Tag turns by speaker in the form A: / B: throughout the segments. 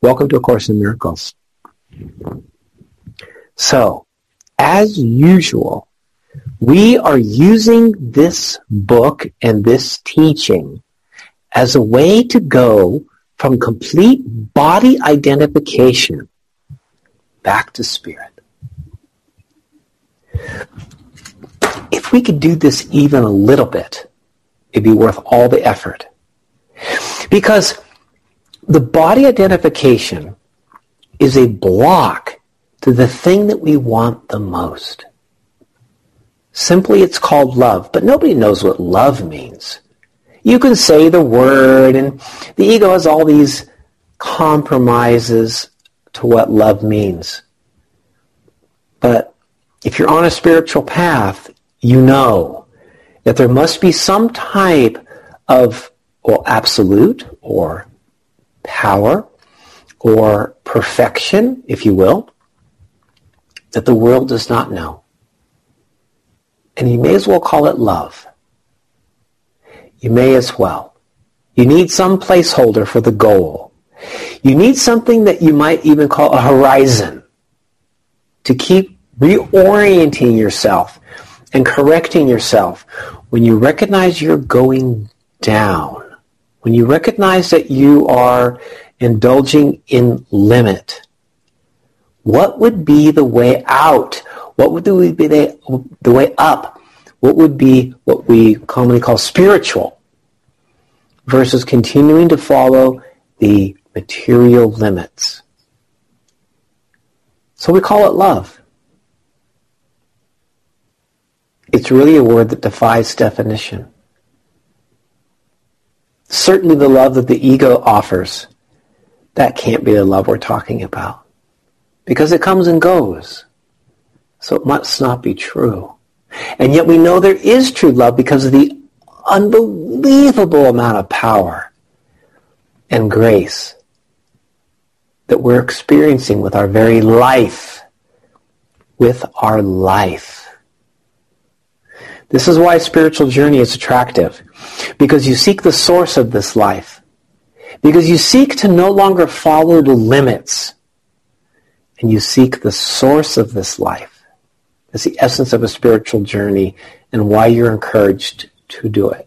A: Welcome to A Course in Miracles. So, as usual, we are using this book and this teaching as a way to go from complete body identification back to spirit. If we could do this even a little bit, it'd be worth all the effort. Because the body identification is a block to the thing that we want the most. Simply, it's called love, but nobody knows what love means. You can say the word, and the ego has all these compromises to what love means. But if you're on a spiritual path, you know that there must be some type of, absolute or power or perfection, if you will, that the world does not know. And you may as well call it love. You may as well. You need some placeholder for the goal. You need something that you might even call a horizon to keep reorienting yourself and correcting yourself when you recognize you're going down. When you recognize that you are indulging in limit, what would be the way out? What would be the way up? What would be what we commonly call spiritual versus continuing to follow the material limits? So we call it love. It's really a word that defies definition. Certainly the love that the ego offers, that can't be the love we're talking about. Because it comes and goes. So it must not be true. And yet we know there is true love because of the unbelievable amount of power and grace that we're experiencing with our very life. With our life. This is why spiritual journey is attractive. Because you seek the source of this life. Because you seek to no longer follow the limits. And you seek the source of this life. That's the essence of a spiritual journey and why you're encouraged to do it.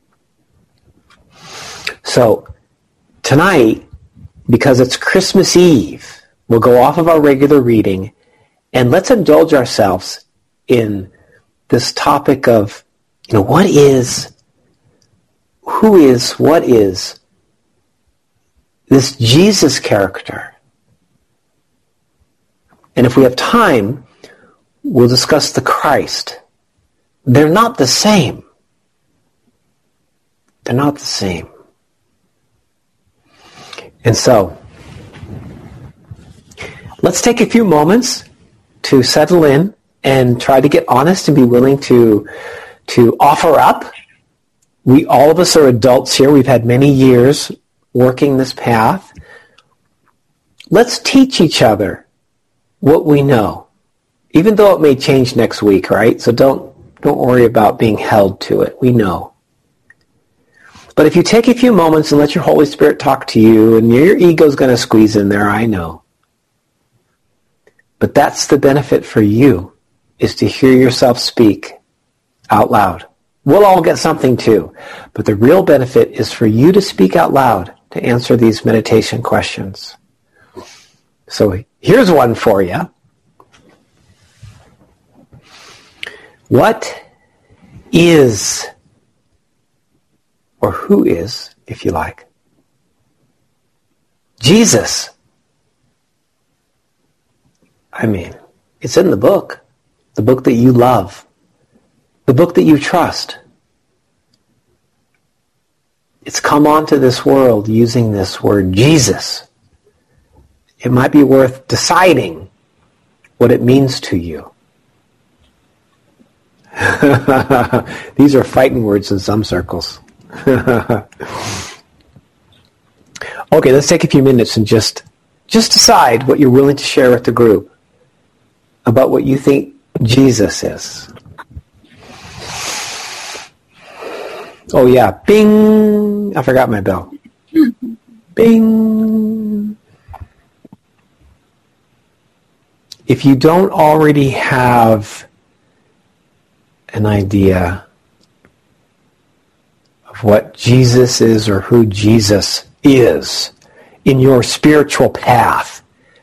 A: So, tonight, because it's Christmas Eve, we'll go off of our regular reading and let's indulge ourselves in this topic of, what is this Jesus character? And if we have time, we'll discuss the Christ. They're not the same. They're not the same. And so, let's take a few moments to settle in and try to get honest and be willing to offer up. All of us are adults here. We've had many years working this path. Let's teach each other what we know, even though it may change next week, right? So don't worry about being held to it. We know. But if you take a few moments and let your Holy Spirit talk to you, and your ego's going to squeeze in there, I know. But that's the benefit for you, is to hear yourself speak out loud. We'll all get something too. But the real benefit is for you to speak out loud to answer these meditation questions. So here's one for you. What is, or who is, if you like, Jesus? I mean, it's in the book that you love, the book that you trust. It's come onto this world using this word Jesus. It might be worth deciding what it means to you. These are fighting words in some circles. Okay, let's take a few minutes and just decide what you're willing to share with the group about what you think Jesus is. Oh yeah, bing! I forgot my bell. Bing! if you don't already have an idea of what Jesus is or who Jesus is in your spiritual path,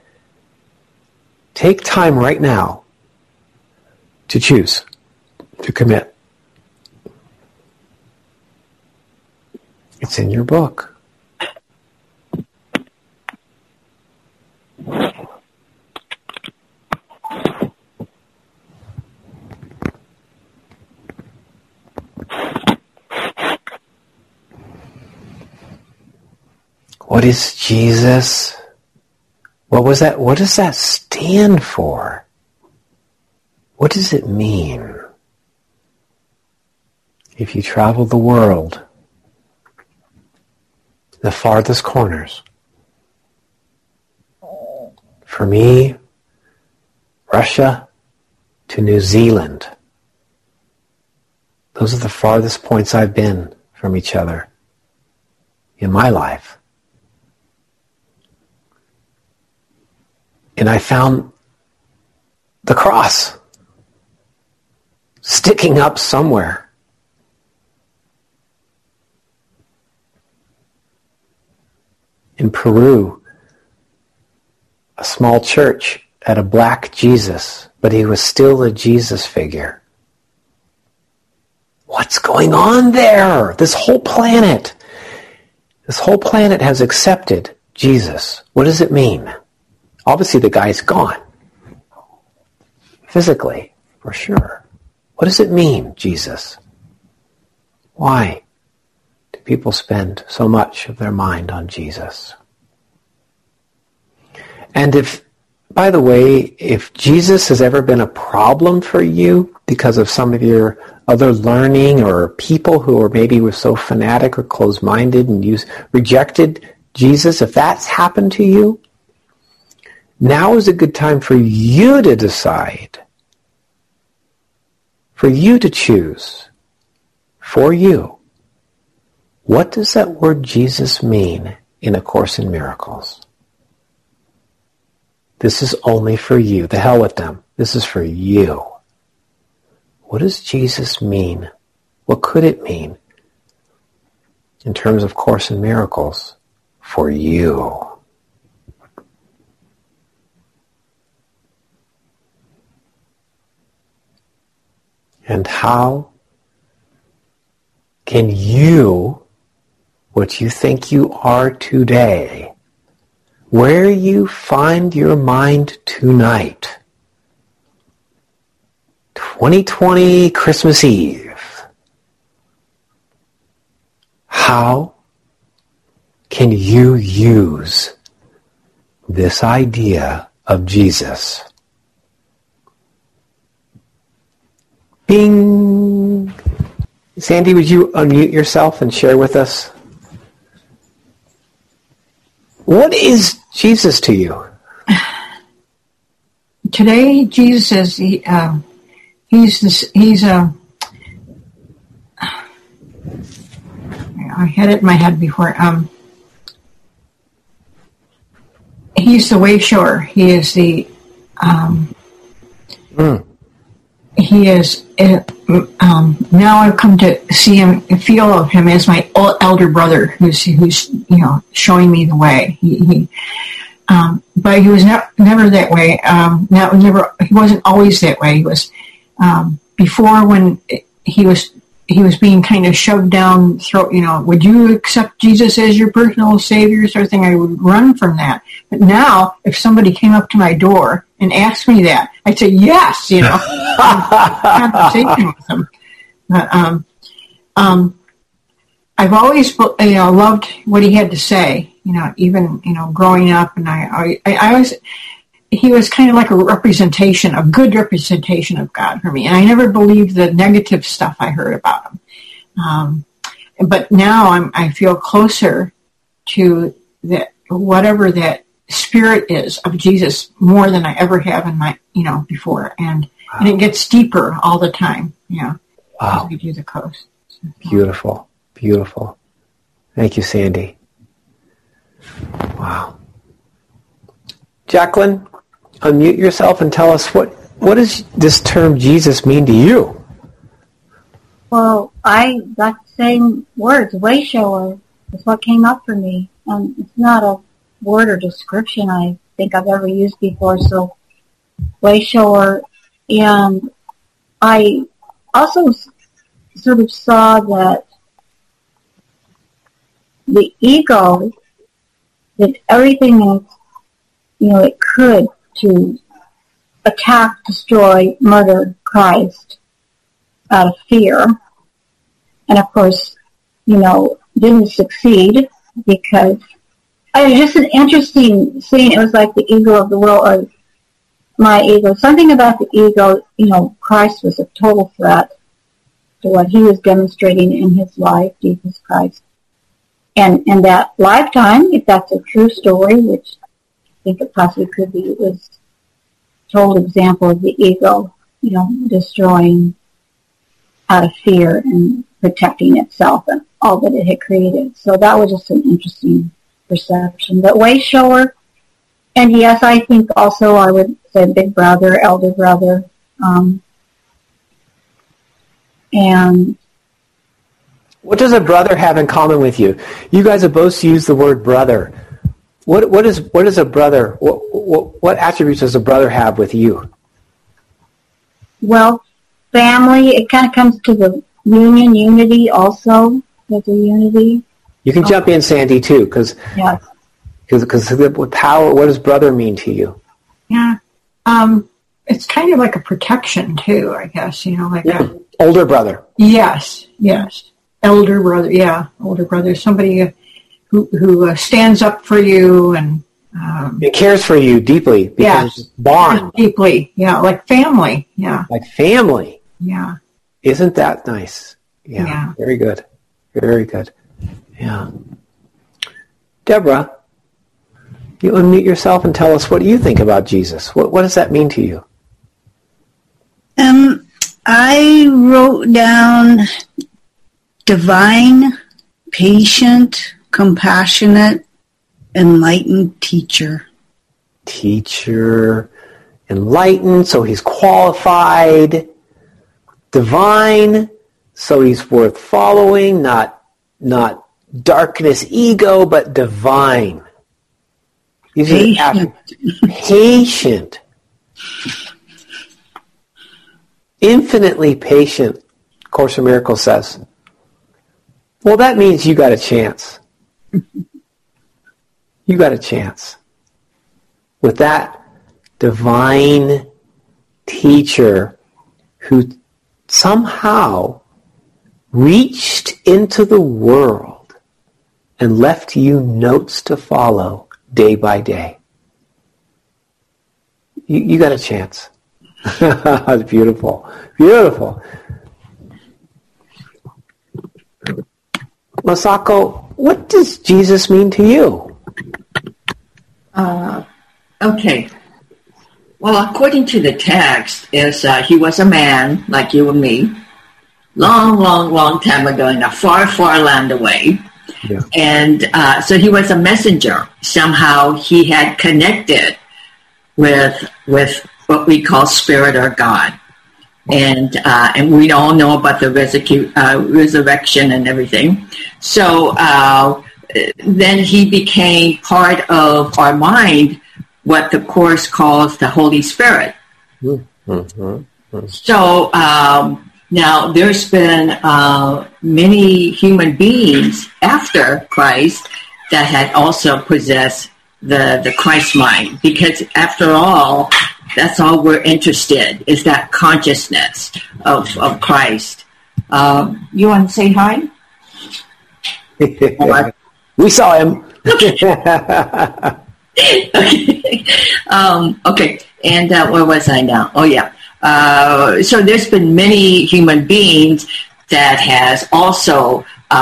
A: take time right now to choose, to commit. It's in your book. What is Jesus? What was that? What does that stand for? What does it mean? If you travel the world, the farthest corners, for me, Russia to New Zealand, those are the farthest points I've been from each other in my life. And I found the cross sticking up somewhere. In Peru, a small church had a black Jesus, but he was still a Jesus figure. What's going on there? This whole planet has accepted Jesus. What does it mean? Obviously the guy's gone. Physically, for sure. What does it mean, Jesus? Why do people spend so much of their mind on Jesus? And if, by the way, if Jesus has ever been a problem for you because of some of your other learning or people who are maybe were so fanatic or closed-minded and you rejected Jesus, if that's happened to you, now is a good time for you to decide, for you to choose, for you. What does that word Jesus mean in A Course in Miracles? This is only for you. The hell with them. This is for you. What does Jesus mean? What could it mean in terms of Course in Miracles for you? And how can you, what you think you are today, where you find your mind tonight, 2020 Christmas Eve, how can you use this idea of Jesus? Bing! Sandy, would you unmute yourself and share with us? What is Jesus to you?
B: Today, Jesus says he's I had it in my head before. He's the way shower. He is the he is now I've come to see him and feel of him as my elder brother who's showing me the way. But he was never that way. He wasn't always that way. He was before, when he was being kind of shoved down throat. Would you accept Jesus as your personal savior, sort of thing? I would run from that. But now, if somebody came up to my door and asked me that, I'd say yes. Conversation with them. But I've always loved what he had to say. Even growing up, and I always, he was kind of like a good representation of God for me. And I never believed the negative stuff I heard about him. But now I feel closer to that, whatever that spirit is of Jesus, more than I ever have in my, before. And it gets deeper all the time. Wow. As we do the coast. So,
A: beautiful. Beautiful. Thank you, Sandy. Wow. Jacqueline, unmute yourself and tell us what does this term Jesus mean to you?
C: Well, that same words, way shower, is what came up for me. It's not a word or description I think I've ever used before, so way shower. And I also sort of saw that the ego did everything it could to attack, destroy, murder Christ out of fear. And of course, didn't succeed because it was just an interesting scene. It was like the ego of the world, or my ego. Something about the ego, Christ was a total threat to what he was demonstrating in his life, Jesus Christ. And that lifetime, if that's a true story, which I think it possibly could be, it was a total example of the ego, destroying out of fear and protecting itself and all that it had created. So that was just an interesting perception. But way shower, and yes, I think also I would say big brother, elder brother, and
A: what does a brother have in common with you? You guys have both used the word brother. What is a brother? What attributes does a brother have with you?
C: Well, family. It kind of comes to the unity also. There's a unity.
A: You can jump in, Sandy, too, because with power, what does brother mean to you?
B: Yeah, it's kind of like a protection too, I guess.
A: Older brother.
B: Yes. Elder brother, older brother, somebody who stands up for you and
A: it cares for you deeply because bond.
B: Deeply, like family,
A: like family.
B: Yeah,
A: isn't that nice? Yeah. Very good, very good. Yeah, Deborah, you unmute yourself and tell us what you think about Jesus. What does that mean to you?
D: I wrote down divine, patient, compassionate, enlightened teacher.
A: Teacher, enlightened, so he's qualified. Divine, so he's worth following, not darkness ego, but divine.
D: Patient.
A: Patient. Infinitely patient, Course in Miracles says. Well, that means you got a chance. You got a chance. With that divine teacher who somehow reached into the world and left you notes to follow day by day. You got a chance. It's beautiful. Beautiful. Masako, what does Jesus mean to you?
E: Okay. Well, according to the text, he was a man like you and me, long time ago in a far, far land away.
A: Yeah.
E: And so he was a messenger. Somehow he had connected with what we call spirit or God. And we all know about the resurrection and everything. So then he became part of our mind, what the Course calls the Holy Spirit. So now there's been many human beings after Christ that had also possessed the Christ mind, because after all, that's all we're interested is that consciousness of Christ. You want to say hi?
A: We saw him.
E: Okay. And where was I now? Oh, yeah. So there's been many human beings that has also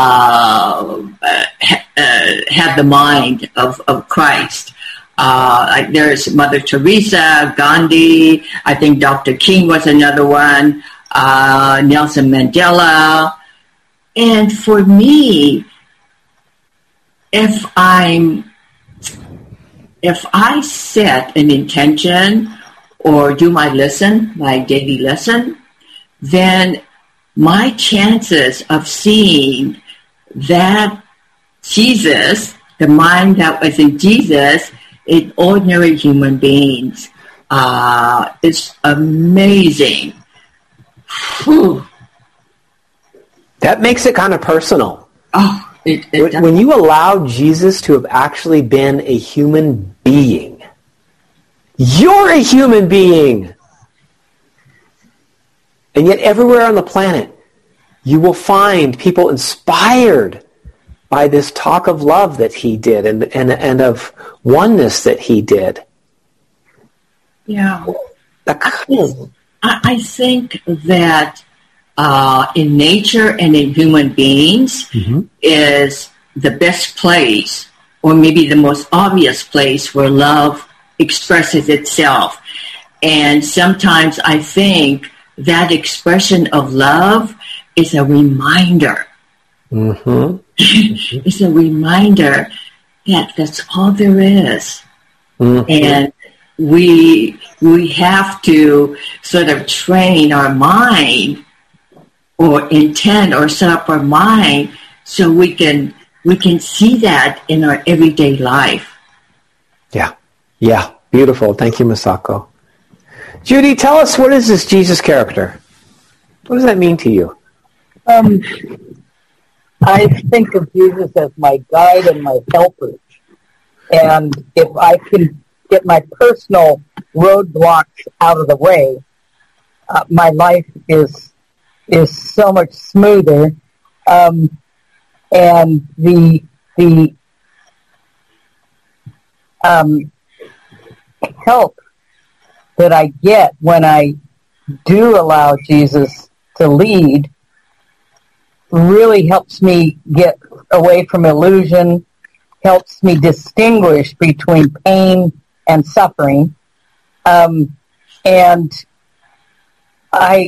E: have the mind of Christ. Like there's Mother Teresa, Gandhi, I think Dr. King was another one, Nelson Mandela. And for me, if I'm if I set an intention or do my daily lesson, then my chances of seeing that Jesus, the mind that was in Jesus, in ordinary human beings, is amazing. Whew.
A: That makes it kind of personal.
E: Oh,
A: when you allow Jesus to have actually been a human being, you're a human being. And yet everywhere on the planet, you will find people inspired by this talk of love that he did and of oneness that he did.
E: Yeah. I think that in nature and in human beings is the best place, or maybe the most obvious place, where love expresses itself. And sometimes I think that expression of love is a reminder. It's a reminder that that's all there is. And we have to sort of train our mind or intend or set up our mind so we can see that in our everyday life.
A: Yeah, beautiful. Thank you, Masako. Judy, tell us, what is this Jesus character? What does that mean to you?
F: I think of Jesus as my guide and my helper. And if I can get my personal roadblocks out of the way, my life is so much smoother. And the help that I get when I do allow Jesus to lead really helps me get away from illusion, helps me distinguish between pain and suffering. And I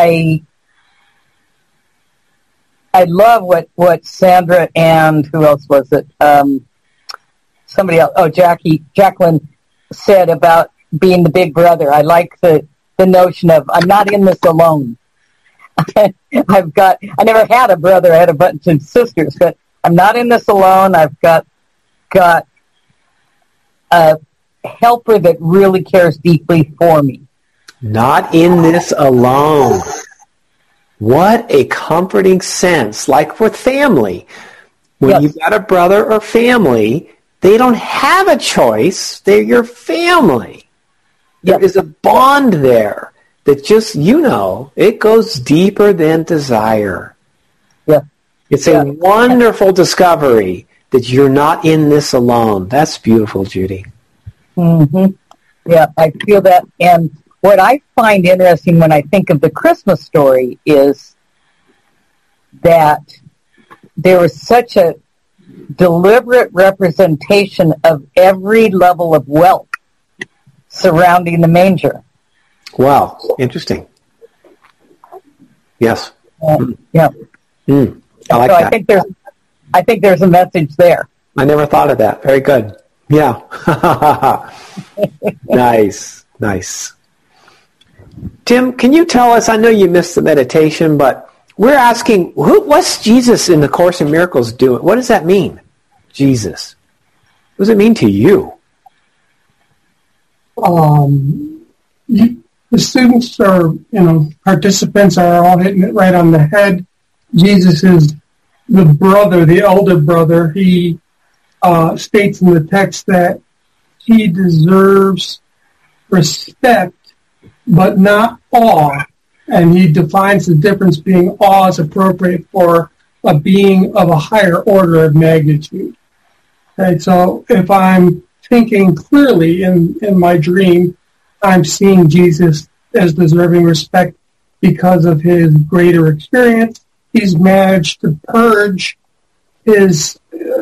F: love what Sandra and who else was it? Somebody else. Oh, Jacqueline said about being the big brother. I like the notion of I'm not in this alone. I never had a brother. I had a bunch of sisters, but I'm not in this alone. I've got a helper that really cares deeply for me.
A: Not in this alone. What a comforting sense. Like with family. When you've got a brother or family, they don't have a choice. They're your family. There is a bond there that just, it goes deeper than desire.
F: Yeah.
A: It's a wonderful discovery that you're not in this alone. That's beautiful, Judy.
F: Mm-hmm. Yeah, I feel that. And what I find interesting when I think of the Christmas story is that there was such a deliberate representation of every level of wealth surrounding the manger.
A: Wow, interesting. Yes.
F: Yeah.
A: I like that.
F: I think there's a message there.
A: I never thought of that. Very good. Yeah. Nice. Tim, can you tell us, I know you missed the meditation, but we're asking, what's Jesus in the Course in Miracles doing? What does that mean, Jesus? What does it mean to you?
G: The students are, participants are all hitting it right on the head. Jesus is the brother, the elder brother. He states in the text that he deserves respect, but not awe. And he defines the difference being awe is appropriate for a being of a higher order of magnitude. Okay, so if I'm thinking clearly in my dream, I'm seeing Jesus as deserving respect because of his greater experience. He's managed to purge his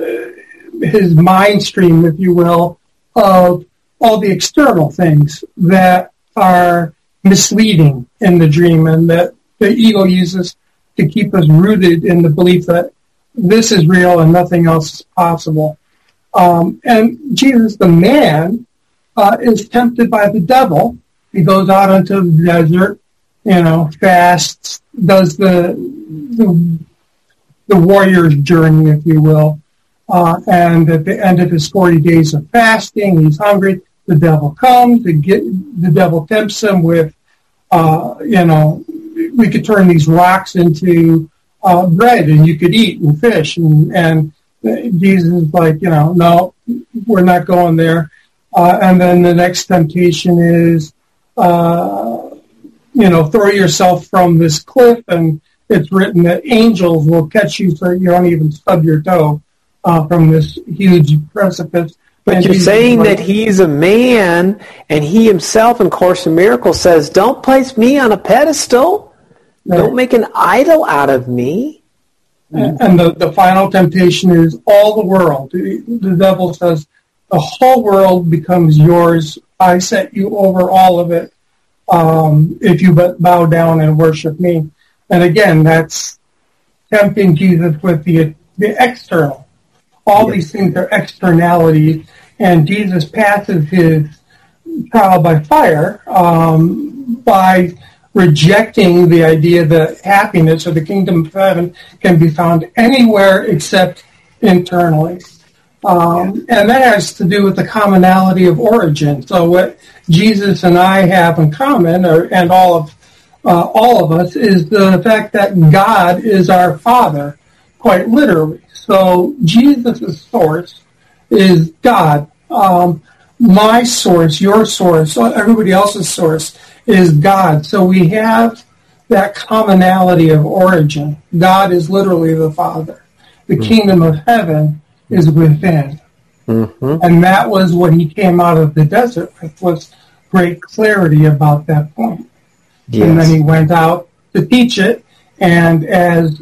G: mind stream, if you will, of all the external things that are misleading in the dream and that the ego uses to keep us rooted in the belief that this is real and nothing else is possible. And Jesus, the man, is tempted by the devil. He goes out into the desert, fasts, does the warrior's journey, if you will. And at the end of his 40 days of fasting, he's hungry. The devil comes. The devil tempts him with, we could turn these rocks into bread, and you could eat, and fish. And Jesus is like, no, we're not going there. And then the next temptation is, throw yourself from this cliff, and it's written that angels will catch you so you don't even stub your toe from this huge precipice.
A: But you're saying that he's a man, and he himself in Course in Miracles says, don't place me on a pedestal. Right. Don't make an idol out of me.
G: And the final temptation is all the world. The devil says, the whole world becomes yours. I set you over all of it if you bow down and worship me. And again, that's tempting Jesus with the external. All these things are externalities, and Jesus passes his trial by fire by rejecting the idea that happiness or the kingdom of heaven can be found anywhere except internally. And that has to do with the commonality of origin. So what Jesus and I have in common, and all of us, is the fact that God is our Father, quite literally. So Jesus' source is God. My source, your source, everybody else's source is God. So we have that commonality of origin. God is literally the Father. The kingdom of heaven is within. Mm-hmm. And that was what he came out of the desert with, was great clarity about that point. Yes. And then he went out to teach it, and as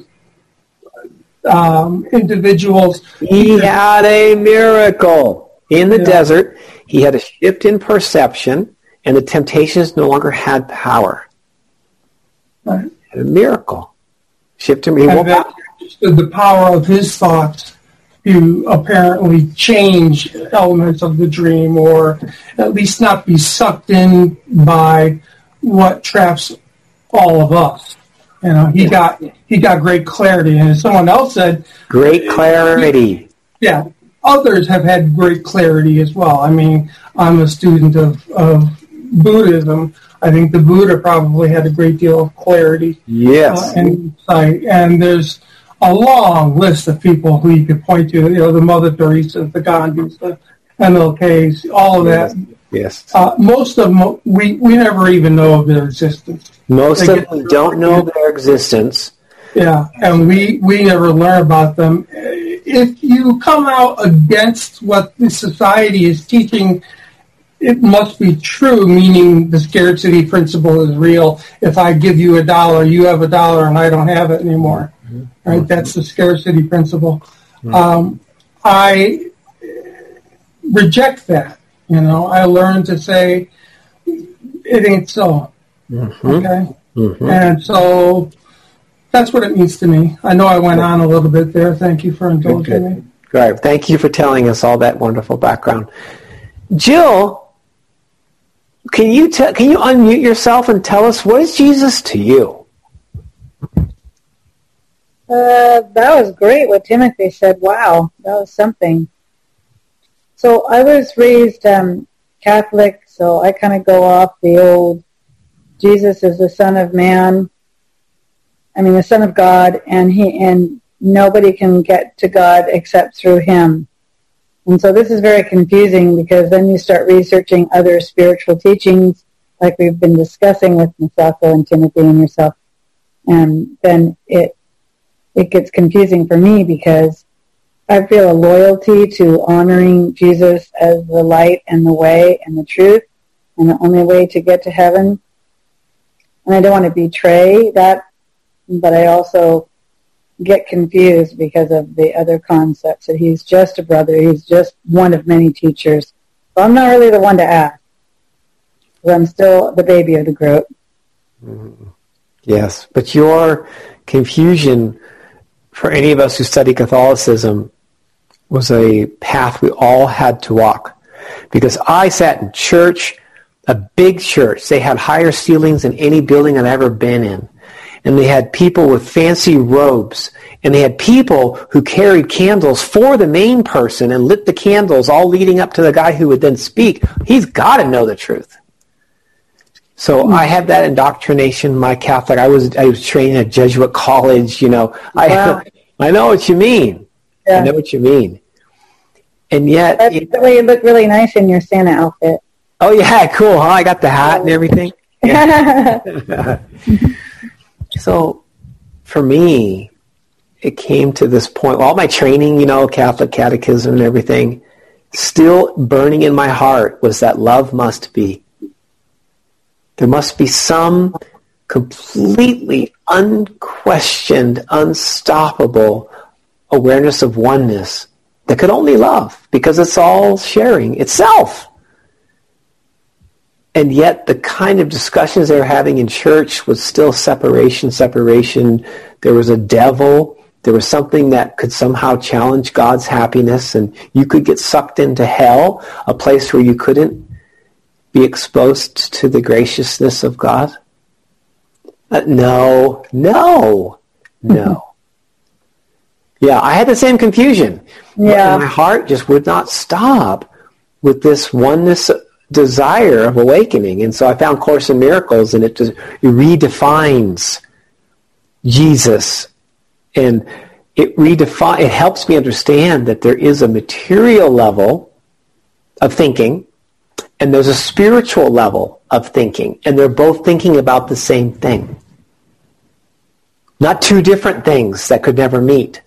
G: individuals...
A: He had a miracle in the desert. He had a shift in perception, and the temptations no longer had power.
G: Right.
A: A miracle. Shift in
G: the power of his thoughts to apparently change elements of the dream, or at least not be sucked in by what traps all of us. He got great clarity, and as someone else said,
A: great clarity.
G: Others have had great clarity as well. I mean, I'm a student of Buddhism. I think the Buddha probably had a great deal of clarity.
A: Yes.
G: And there's a long list of people who you could point to. The Mother Teresa's, the Gandhis, the MLKs, all of that.
A: Yes.
G: Most of them, we never even know of their existence.
A: Most of them don't know their existence.
G: Yeah, and we never learn about them. If you come out against what the society is teaching, it must be true, meaning the scarcity principle is real. If I give you $1, you have $1, and I don't have it anymore. Mm-hmm. Right? That's the scarcity principle. Mm-hmm. I reject that. I learned to say, it ain't so. Mm-hmm. Okay? Mm-hmm. And so that's what it means to me. I know I went on a little bit there. Thank you for indulging me.
A: Great. Thank you for telling us all that wonderful background. Jill, can you unmute yourself and tell us, what is Jesus to you?
C: That was great what Timothy said. Wow, that was something. So I was raised Catholic, so I kind of go off the old Jesus is the Son of Man. The Son of God, and nobody can get to God except through him. And so this is very confusing, because then you start researching other spiritual teachings, like we've been discussing with Misako and Timothy and yourself, and then it gets confusing for me, because I feel a loyalty to honoring Jesus as the light and the way and the truth and the only way to get to heaven. And I don't want to betray that, but I also get confused because of the other concepts, that he's just a brother, he's just one of many teachers. So I'm not really the one to ask, because I'm still the baby of the group.
A: Mm-hmm. Yes, but your confusion, for any of us who study Catholicism, was a path we all had to walk. Because I sat in church, a big church. They had higher ceilings than any building I've ever been in. And they had people with fancy robes. And they had people who carried candles for the main person and lit the candles all leading up to the guy who would then speak. He's got to know the truth. So I had that indoctrination. My Catholic, I was trained at Jesuit college. Wow. I know what you mean. Yeah. I know what you mean. And yet,
C: you look really nice in your Santa outfit.
A: Oh yeah, cool, huh? I got the hat and everything. Yeah. So, for me, it came to this point. All my training, Catholic catechism and everything, still burning in my heart was that love must be. There must be some completely unquestioned, unstoppable awareness of oneness that could only love, because it's all sharing itself. And yet the kind of discussions they were having in church was still separation. There was a devil. There was something that could somehow challenge God's happiness, and you could get sucked into hell, a place where you couldn't be exposed to the graciousness of God. No. Yeah, I had the same confusion. Yeah. My heart just would not stop with this oneness desire of awakening. And so I found Course in Miracles, and it redefines Jesus. And it helps me understand that there is a material level of thinking, and there's a spiritual level of thinking, and they're both thinking about the same thing. Not two different things that could never meet.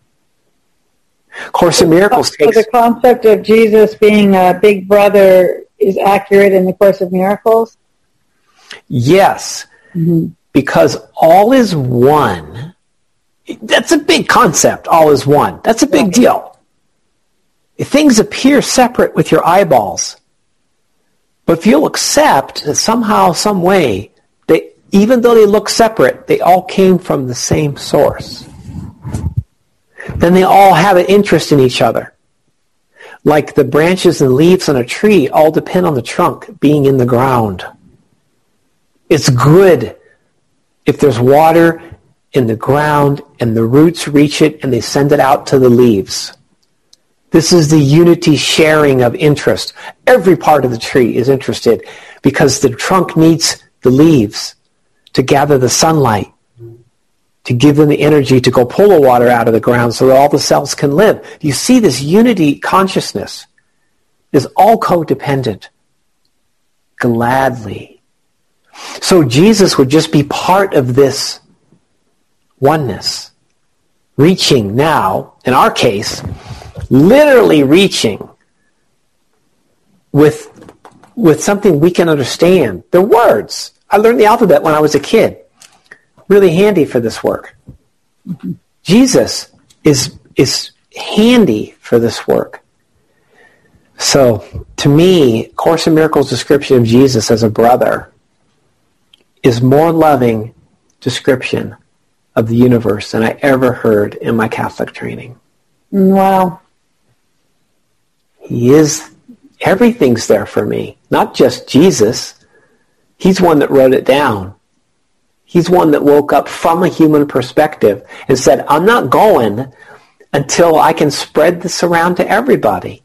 A: Course in Miracles takes...
C: So the concept of Jesus being a big brother is accurate in the Course of Miracles?
A: Yes, because all is one. That's a big concept, all is one. That's a big deal. Things appear separate with your eyeballs. But if you'll accept that somehow, some way, even though they look separate, they all came from the same source. Then they all have an interest in each other. Like the branches and leaves on a tree all depend on the trunk being in the ground. It's good if there's water in the ground and the roots reach it and they send it out to the leaves. This is the unity sharing of interest. Every part of the tree is interested because the trunk needs the leaves to gather the sunlight, to give them the energy to go pull the water out of the ground so that all the cells can live. You see, this unity consciousness is all codependent. Gladly. So Jesus would just be part of this oneness. Reaching now, in our case, literally reaching with something we can understand. The words. I learned the alphabet when I was a kid. Really handy for this work. Jesus is handy for this work. So, to me, Course in Miracles' description of Jesus as a brother is more loving description of the universe than I ever heard in my Catholic training.
C: Wow.
A: Everything's there for me. Not just Jesus. He's one that wrote it down. He's one that woke up from a human perspective and said, I'm not going until I can spread this around to everybody.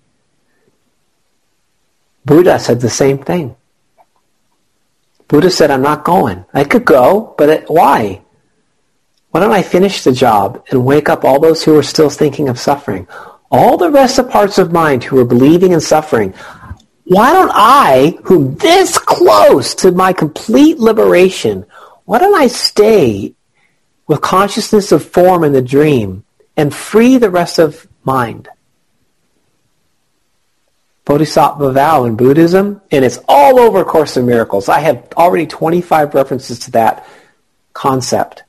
A: Buddha said the same thing. Buddha said, I'm not going. I could go, but why? Why don't I finish the job and wake up all those who are still thinking of suffering? All the rest of parts of mind who are believing in suffering. Why don't I, who'm this close to my complete liberation, why don't I stay with consciousness of form in the dream and free the rest of mind? Bodhisattva vow in Buddhism, and it's all over Course in Miracles. I have already 25 references to that concept.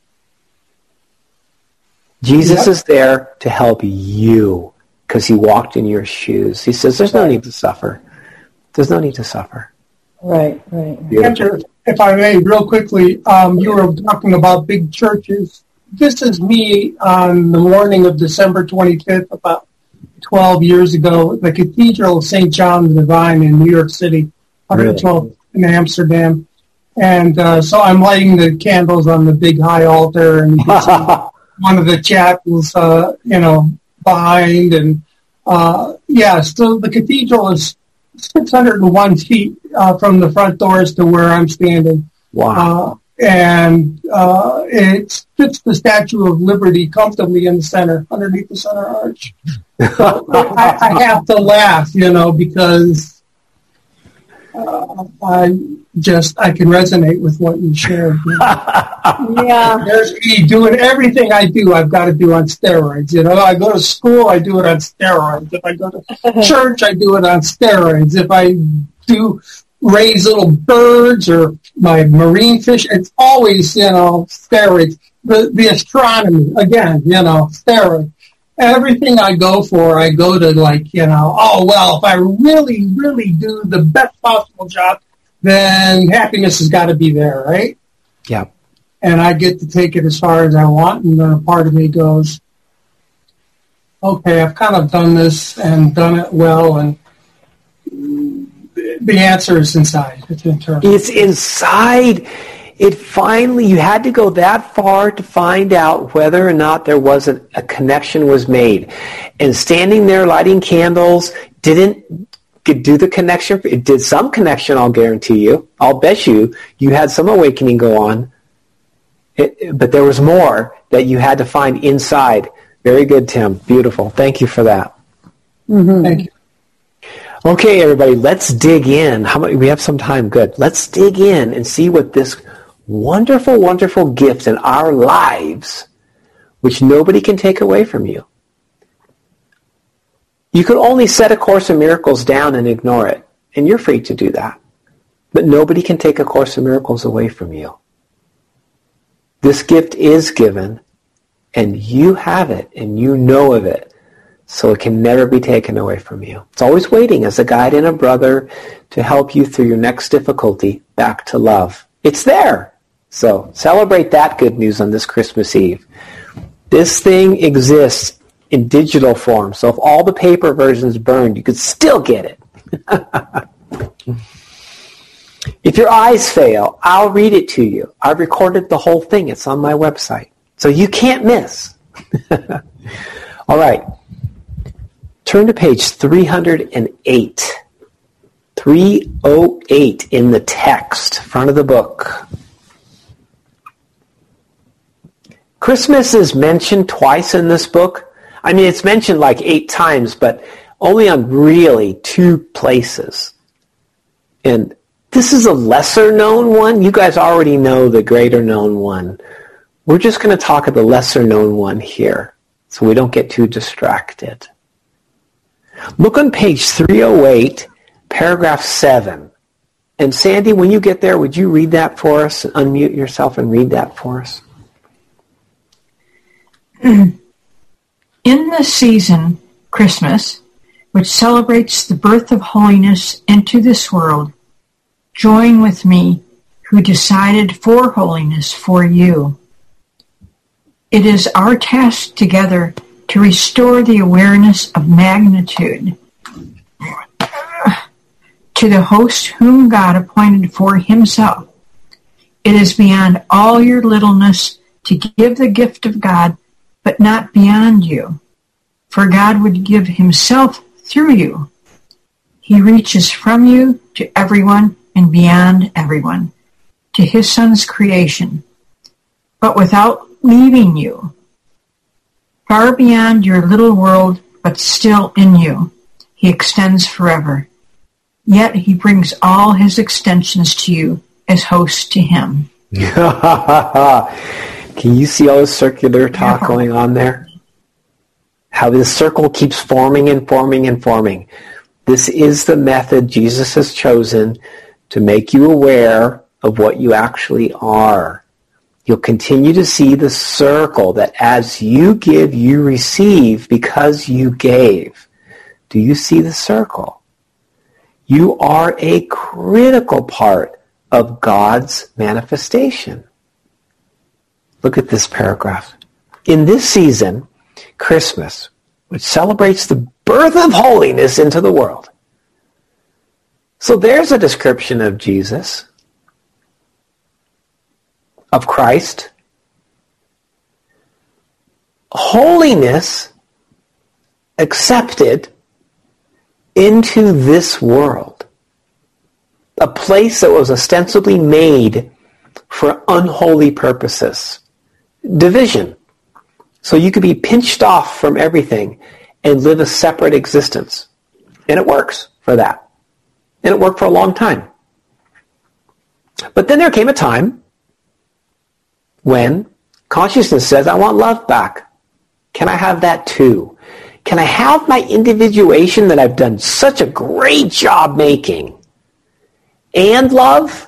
A: Jesus is there to help you because he walked in your shoes. He says there's no need to suffer. There's no need to suffer.
C: Right.
G: If I may, real quickly, you were talking about big churches. This is me on the morning of December 25th, about 12 years ago, the Cathedral of St. John the Divine in New York City, 112 in Amsterdam. And so I'm lighting the candles on the big high altar, and you can see one of the chapels, behind. And so the cathedral is 601 feet from the front doors to where I'm standing.
A: Wow.
G: And it fits the Statue of Liberty comfortably in the center, underneath the center arch. So I have to laugh, because I can resonate with what you shared.
C: Yeah.
G: There's me doing everything I do, I've got to do on steroids. I go to school, I do it on steroids. If I go to church, I do it on steroids. If I do raise little birds or my marine fish, it's always, steroids. The astronomy, again, steroids. Everything I go for, I go to if I really, really do the best possible job, then happiness has got to be there, right?
A: Yeah.
G: And I get to take it as far as I want, and then a part of me goes, okay, I've kind of done this and done it well, and the answer is inside. It's internal.
A: It's inside. You had to go that far to find out whether or not there wasn't a connection was made. And standing there lighting candles didn't do the connection. It did some connection, I'll guarantee you. I'll bet you had some awakening go on. But there was more that you had to find inside. Very good, Tim. Beautiful. Thank you for that.
G: Mm-hmm. Thank you.
A: Okay, everybody, let's dig in. We have some time. Good. Let's dig in and see what this wonderful, wonderful gift in our lives, which nobody can take away from you. You could only set A Course in Miracles down and ignore it, and you're free to do that. But nobody can take A Course in Miracles away from you. This gift is given, and you have it, and you know of it, so it can never be taken away from you. It's always waiting as a guide and a brother to help you through your next difficulty back to love. It's there. So celebrate that good news on this Christmas Eve. This thing exists in digital form, so if all the paper versions burned, you could still get it. If your eyes fail, I'll read it to you. I've recorded the whole thing. It's on my website. So you can't miss. All right. Turn to page 308. 308 in the text, front of the book. Christmas is mentioned twice in this book. I mean, it's mentioned like 8 times, but only on really 2 places. And this is a lesser known one. You guys already know the greater known one. We're just going to talk of the lesser known one here, so we don't get too distracted. Look on page 308, paragraph 7. And Sandy, when you get there, would you read that for us? Unmute yourself and read that for us.
B: In the season, Christmas, which celebrates the birth of holiness into this world, join with me who decided for holiness for you. It is our task together to restore the awareness of magnitude to the host whom God appointed for himself. It is beyond all your littleness to give the gift of God, but not beyond you, for God would give himself through you. He reaches from you to everyone and beyond everyone, to his Son's creation, but without leaving you. Far beyond your little world, but still in you, he extends forever. Yet he brings all his extensions to you as hosts to him.
A: Can you see all the circular talk going on there? How this circle keeps forming and forming and forming. This is the method Jesus has chosen to make you aware of what you actually are. You'll continue to see the circle that as you give, you receive because you gave. Do you see the circle? You are a critical part of God's manifestation. Look at this paragraph. In this season, Christmas, which celebrates the birth of holiness into the world. So there's a description of Jesus, of Christ. Holiness accepted into this world, a place that was ostensibly made for unholy purposes. Division. So you could be pinched off from everything and live a separate existence. And it works for that. And it worked for a long time. But then there came a time when consciousness says, I want love back. Can I have that too? Can I have my individuation that I've done such a great job making and love?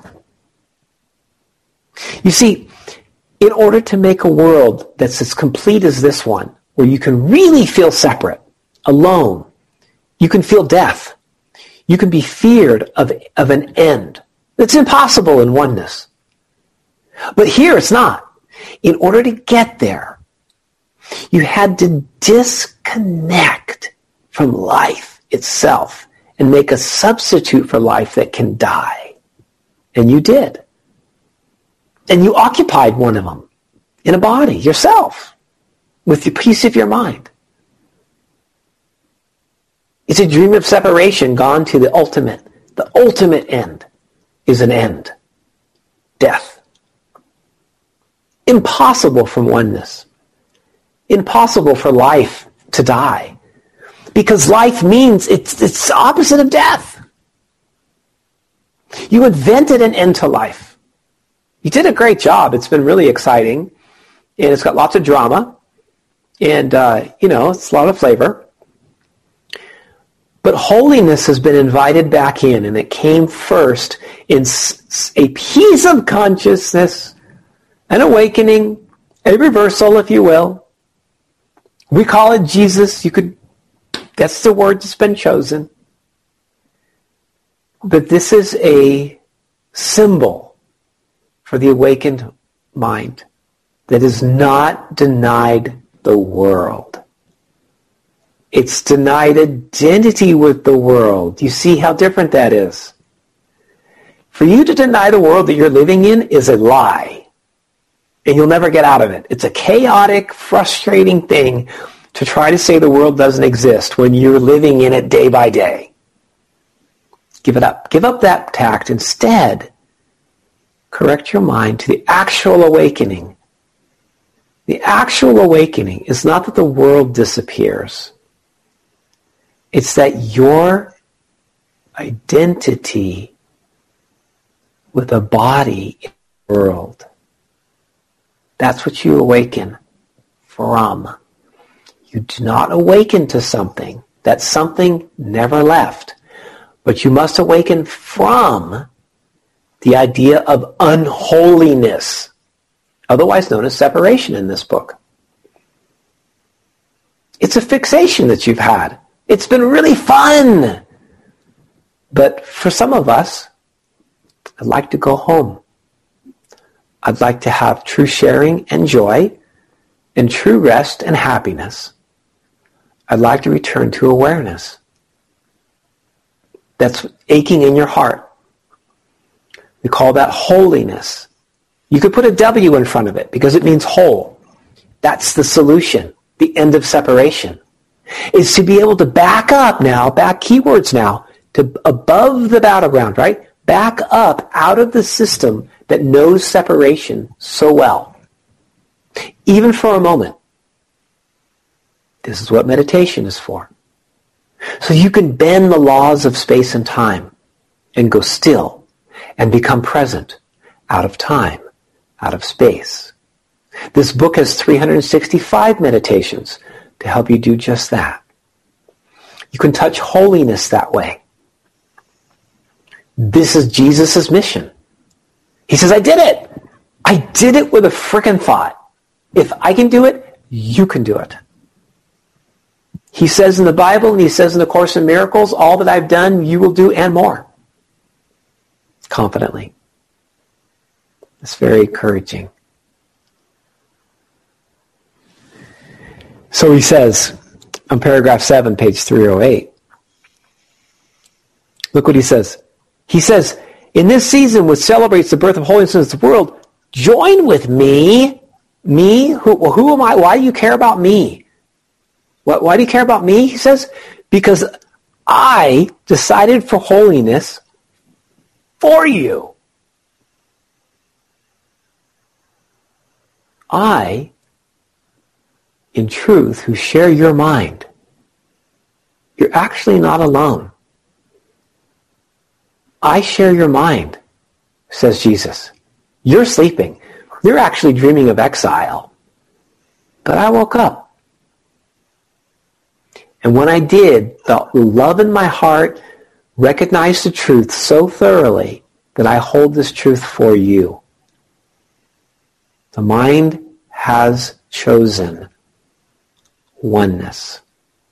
A: You see, in order to make a world that's as complete as this one, where you can really feel separate, alone, you can feel death, you can be feared of an end. It's impossible in oneness. But here it's not. In order to get there, you had to disconnect from life itself and make a substitute for life that can die. And you did. And you occupied one of them in a body, yourself, with the peace of your mind. It's a dream of separation gone to the ultimate. The ultimate end is an end. Death. Impossible from oneness. Impossible for life to die. Because life means it's the opposite of death. You invented an end to life. You did a great job. It's been really exciting. And it's got lots of drama. And, it's a lot of flavor. But holiness has been invited back in, and it came first in a piece of consciousness, an awakening, a reversal, if you will. We call it Jesus. That's the word that's been chosen. But this is a symbol for the awakened mind that is not denied the world. It's denied identity with the world. You see how different that is? For you to deny the world that you're living in is a lie. And you'll never get out of it. It's a chaotic, frustrating thing to try to say the world doesn't exist when you're living in it day by day. Give it up. Give up that tact. Instead, correct your mind to the actual awakening. The actual awakening is not that the world disappears. It's that your identity with a body in the world, that's what you awaken from. You do not awaken to something. That something never left. But you must awaken from the idea of unholiness, otherwise known as separation in this book. It's a fixation that you've had. It's been really fun. But for some of us, I'd like to go home. I'd like to have true sharing and joy and true rest and happiness. I'd like to return to awareness. That's aching in your heart. We call that holiness. You could put a W in front of it because it means whole. That's the solution, the end of separation. Is to be able to back up now, back keywords now, to above the battleground, right? Back up out of the system that knows separation so well. Even for a moment. This is what meditation is for. So you can bend the laws of space and time and go still and become present out of time, out of space. This book has 365 meditations to help you do just that. You can touch holiness that way. This is Jesus' mission. He says, I did it. I did it with a frickin' thought. If I can do it, you can do it. He says in the Bible, and he says in the Course in Miracles, all that I've done, you will do and more. Confidently. It's very encouraging. So he says, on paragraph 7, page 308. Look what he says. He says, in this season which celebrates the birth of holiness in the world, join with me. Me? Who am I? Why do you care about me? Why do you care about me? He says, because I decided for holiness for you. I, in truth, who share your mind. You're actually not alone. I share your mind, says Jesus. You're sleeping. You're actually dreaming of exile. But I woke up. And when I did, the love in my heart recognized the truth so thoroughly that I hold this truth for you. The mind has chosen oneness.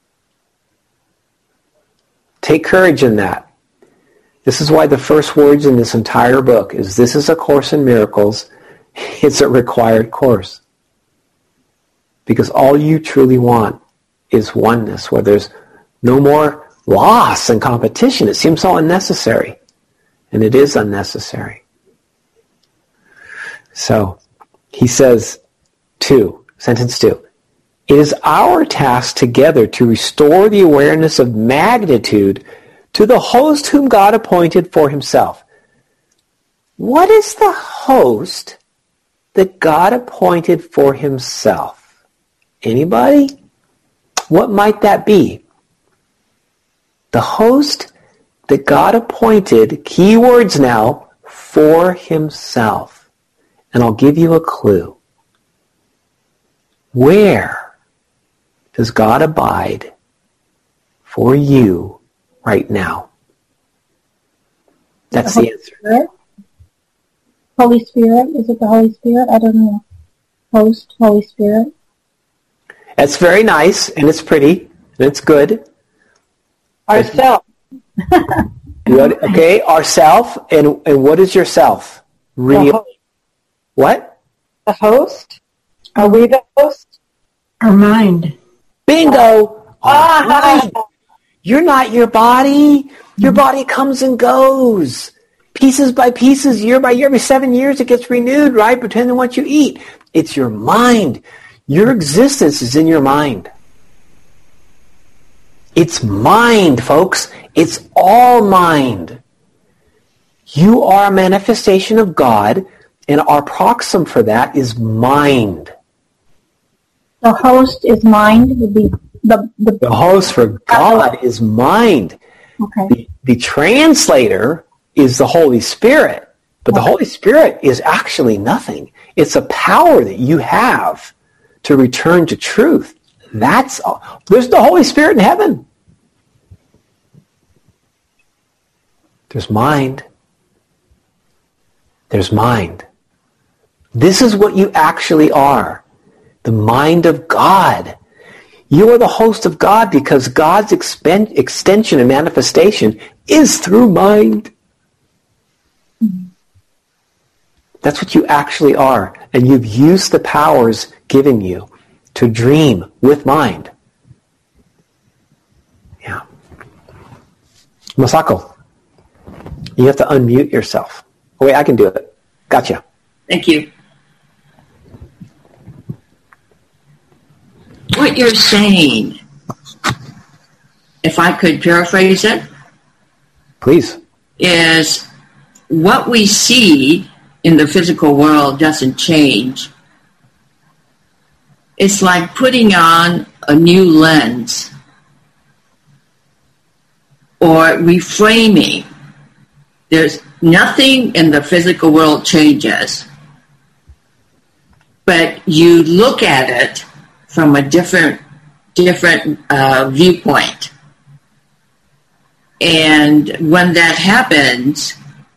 A: Take courage in that. This is why the first words in this entire book is, this is a Course in Miracles. It's a required course. Because all you truly want is oneness, where there's no more loss and competition. It seems so unnecessary. And it is unnecessary. So, he says, sentence 2, it is our task together to restore the awareness of magnitude to the host whom God appointed for himself. What is the host that God appointed for himself? Anybody? What might that be? The host that God appointed, keywords now, for himself. And I'll give you a clue. Where does God abide for you right now? That's the answer.
C: Spirit? Holy Spirit? Is it the Holy Spirit? I don't know. Host, Holy Spirit?
A: That's very nice, and it's pretty, and it's good.
F: Ourself.
A: Okay, ourself, and what is yourself? Real. What?
F: The host? Are we the host?
B: Our mind.
A: Bingo! Mind. You're not your body. Your body comes and goes. Pieces by pieces, year by year. Every 7 years it gets renewed, right? Depending on what you eat. It's your mind. Your existence is in your mind. It's mind, folks. It's all mind. You are a manifestation of God, and our proxim for that is mind.
C: The host is mind. The
A: host for God is mind.
C: Okay.
A: The translator is the Holy Spirit. But the Holy Spirit is actually nothing. It's a power that you have to return to truth. That's all. There's the Holy Spirit in heaven. There's mind. There's mind. This is what you actually are. The mind of God. You are the host of God because God's extension and manifestation is through mind. That's what you actually are. And you've used the powers given you to dream with mind. Yeah. Masako, you have to unmute yourself. Oh, wait, I can do it. Gotcha.
E: Thank you. What you're saying, if I could paraphrase it,
A: please,
E: is what we see in the physical world doesn't change. It's like putting on a new lens or reframing. There's nothing in the physical world changes, but you look at it from a different viewpoint. And when that happens,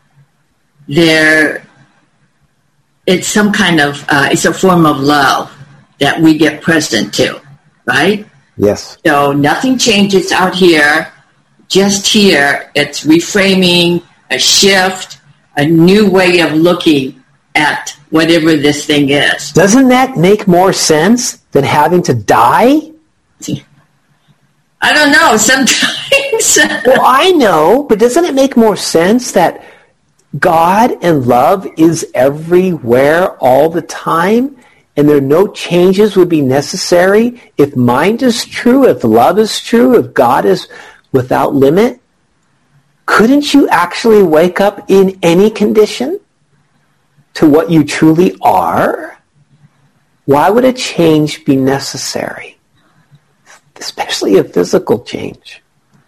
E: it's some kind of, it's a form of love that we get present to, right?
A: Yes.
E: So nothing changes out here, just here. It's reframing, a shift, a new way of looking at whatever this thing is.
A: Doesn't that make more sense than having to die?
E: I don't know, sometimes.
A: Well, I know, but doesn't it make more sense that God and love is everywhere all the time, and there are no changes would be necessary if mind is true, if love is true, if God is without limit? Couldn't you actually wake up in any condition to what you truly are? Why would a change be necessary? Especially a physical change.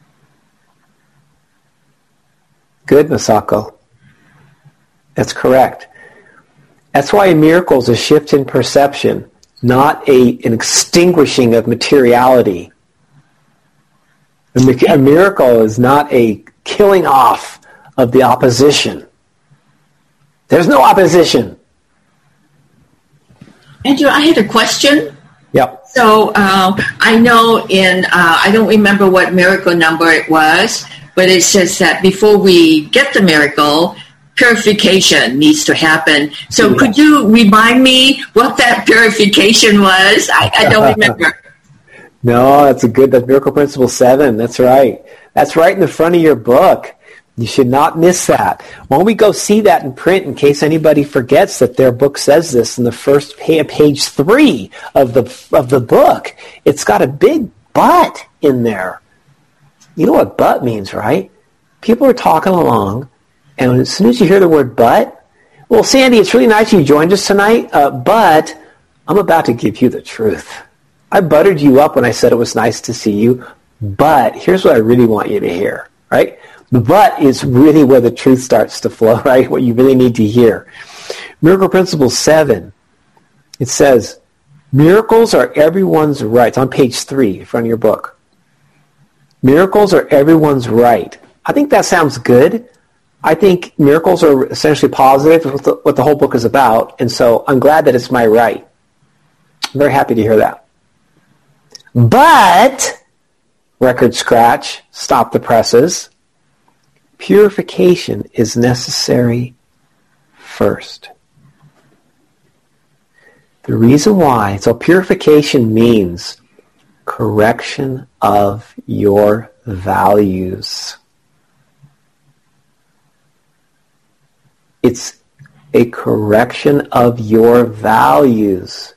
A: Good, Masako. That's correct. That's why a miracle is a shift in perception, not an extinguishing of materiality. A miracle is not a killing off of the opposition. There's no opposition.
E: Andrew, I had a question.
A: Yep.
E: So I know I don't remember what miracle number it was, but it says that before we get the miracle, purification needs to happen. So could you remind me what that purification was? I don't remember.
A: No, that's Miracle Principle 7. That's right. That's right in the front of your book. You should not miss that. Why don't we go see that in print in case anybody forgets that their book says this in the first page 3 of the book. It's got a big but in there. You know what but means, right? People are talking along, and as soon as you hear the word but, well, Sandy, it's really nice you joined us tonight, but I'm about to give you the truth. I buttered you up when I said it was nice to see you, but here's what I really want you to hear, right? The but is really where the truth starts to flow, right? What you really need to hear. Miracle Principle 7, it says, miracles are everyone's right. It's on page 3 in front of your book. Miracles are everyone's right. I think that sounds good. I think miracles are essentially positive, what the whole book is about, and so I'm glad that it's my right. I'm very happy to hear that. But, record scratch, stop the presses, purification is necessary first. The reason why, so purification means correction of your values. It's a correction of your values.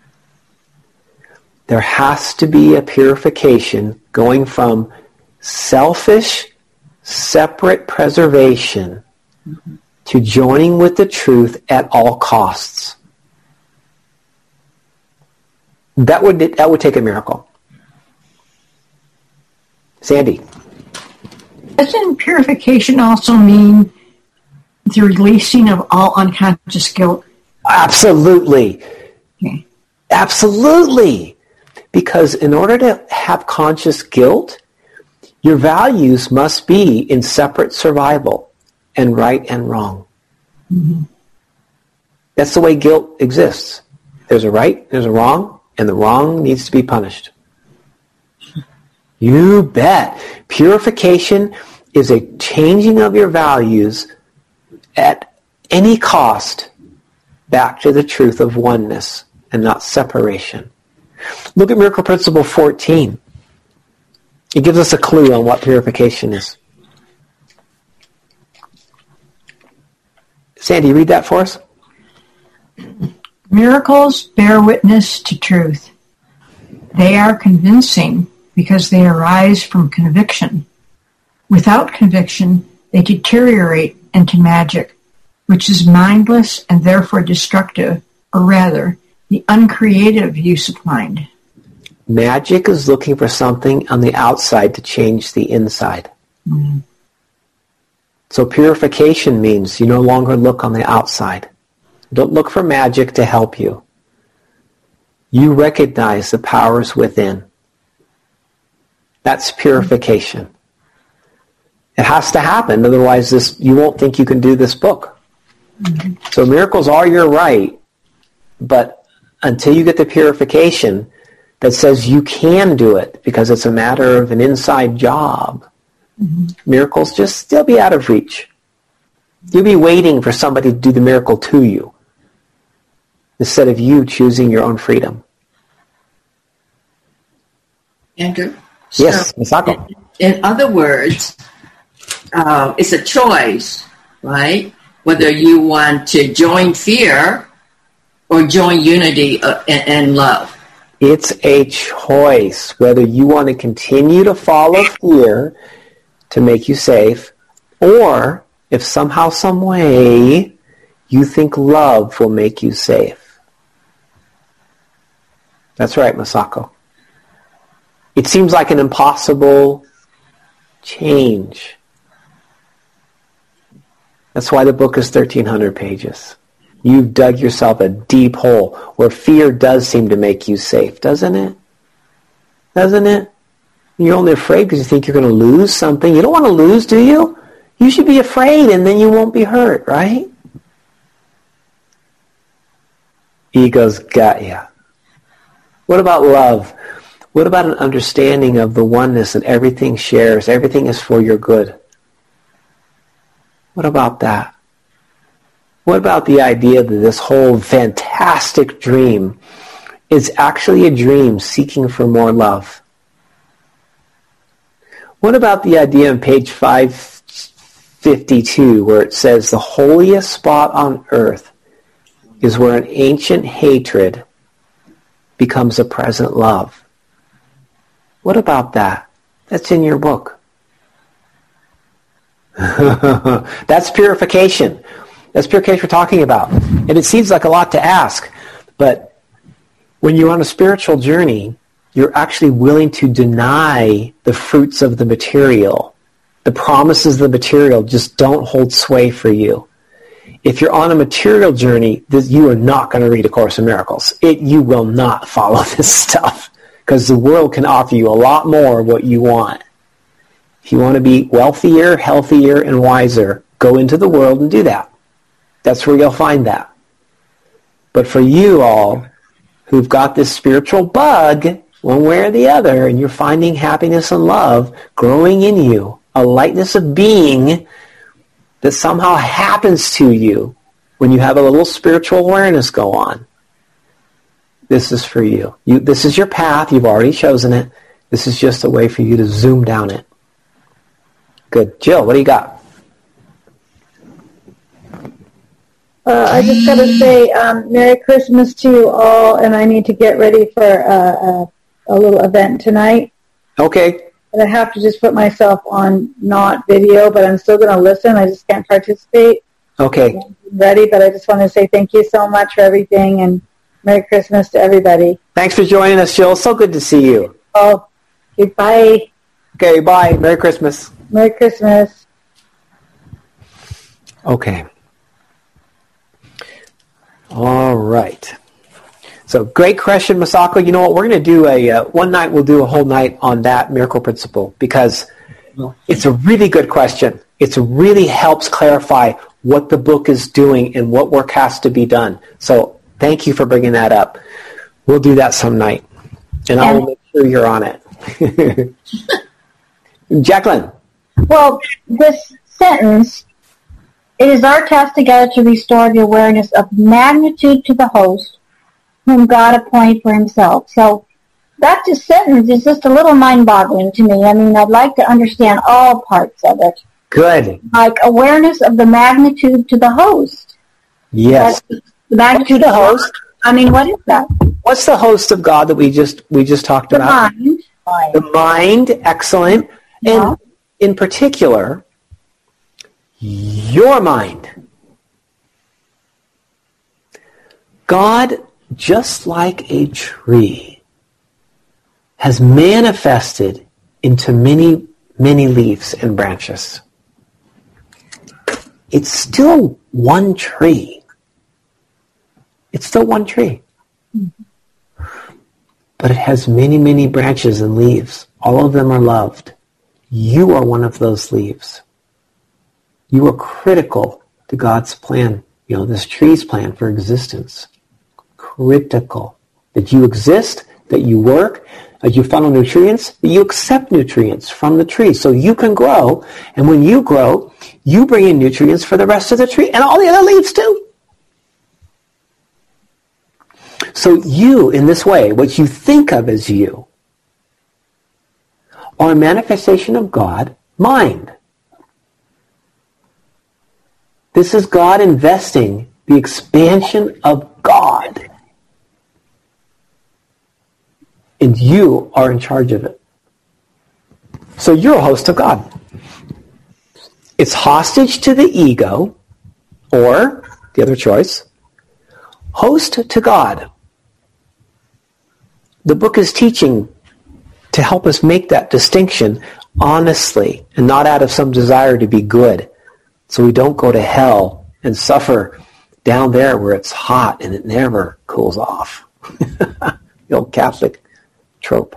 A: There has to be a purification going from selfish, separate preservation to joining with the truth at all costs. That would take a miracle. Sandy.
B: Doesn't purification also mean the releasing of all unconscious guilt?
A: Absolutely.
B: Okay.
A: Absolutely. Because in order to have conscious guilt, your values must be in separate survival and right and wrong. Mm-hmm. That's the way guilt exists. There's a right, there's a wrong, and the wrong needs to be punished. You bet. Purification is a changing of your values at any cost back to the truth of oneness and not separation. Look at Miracle Principle 14. It gives us a clue on what purification is. Sandy, read that for us.
B: Miracles bear witness to truth. They are convincing because they arise from conviction. Without conviction, they deteriorate into magic, which is mindless and therefore destructive, or rather, the uncreative use of mind.
A: Magic is looking for something on the outside to change the inside. Mm-hmm. So purification means you no longer look on the outside. Don't look for magic to help you. You recognize the powers within. That's purification. It has to happen, otherwise you won't think you can do this book. Mm-hmm. So miracles are your right, but until you get the purification that says you can do it because it's a matter of an inside job, mm-hmm. miracles they'll be out of reach. You'll be waiting for somebody to do the miracle to you instead of you choosing your own freedom.
E: Andrew?
A: Yes, Misako.
E: In other words, it's a choice, right? Whether you want to join fear or join unity and love.
A: It's a choice whether you want to continue to follow fear to make you safe, or if somehow, some way, you think love will make you safe. That's right, Misako. It seems like an impossible change. That's why the book is 1,300 pages. You've dug yourself a deep hole where fear does seem to make you safe, doesn't it? Doesn't it? You're only afraid because you think you're going to lose something. You don't want to lose, do you? You should be afraid and then you won't be hurt, right? Ego's got ya. What about love? What about an understanding of the oneness and everything shares, everything is for your good? What about that? What about the idea that this whole fantastic dream is actually a dream seeking for more love? What about the idea on page 552 where it says the holiest spot on earth is where an ancient hatred becomes a present love? What about that? That's in your book. That's purification. That's purification we're talking about. And it seems like a lot to ask, but when you're on a spiritual journey, you're actually willing to deny the fruits of the material. The promises of the material just don't hold sway for you. If you're on a material journey, you are not going to read A Course in Miracles. You will not follow this stuff because the world can offer you a lot more of what you want. If you want to be wealthier, healthier, and wiser, go into the world and do that. That's where you'll find that. But for you all who've got this spiritual bug, one way or the other, and you're finding happiness and love growing in you, a lightness of being that somehow happens to you when you have a little spiritual awareness go on. This is for you. This is your path. You've already chosen it. This is just a way for you to zoom down it. Good. Jill, what do you got?
C: I just got to say Merry Christmas to you all, and I need to get ready for a little event tonight.
A: Okay.
C: And I have to just put myself on not video, but I'm still going to listen. I just can't participate.
A: Okay.
C: I'm ready, but I just want to say thank you so much for everything, and Merry Christmas to everybody.
A: Thanks for joining us, Jill. So good to see you.
C: Oh, goodbye.
A: Okay, bye. Merry Christmas.
C: Merry Christmas.
A: Okay. All right. So great question, Misako. You know what? We're going to do one night. We'll do a whole night on that miracle principle because it's a really good question. It really helps clarify what the book is doing and what work has to be done. So thank you for bringing that up. We'll do that some night, and I will make sure you're on it. Jacqueline.
C: Well, this sentence, it is our task together to restore the awareness of magnitude to the host, whom God appointed for himself. So that just sentence is just a little mind-boggling to me. I mean, I'd like to understand all parts of it.
A: Good.
C: Like awareness of the magnitude to the host.
A: Yes.
C: The magnitude to the host. I mean, what is that?
A: What's the host of God that we just talked about?
C: The mind.
A: The mind. Excellent. And in particular, your mind. God, just like a tree, has manifested into many, many leaves and branches. It's still one tree. It's still one tree. But it has many, many branches and leaves. All of them are loved. You are one of those leaves. You are critical to God's plan, this tree's plan for existence. Critical. That you exist, that you work, that you funnel nutrients, that you accept nutrients from the tree so you can grow. And when you grow, you bring in nutrients for the rest of the tree and all the other leaves too. So you, in this way, what you think of as you, or a manifestation of God, mind. This is God investing the expansion of God. And you are in charge of it. So you're a host of God. It's hostage to the ego, or, the other choice, host to God. The book is teaching to help us make that distinction honestly and not out of some desire to be good, so we don't go to hell and suffer down there where it's hot and it never cools off. The old Catholic trope.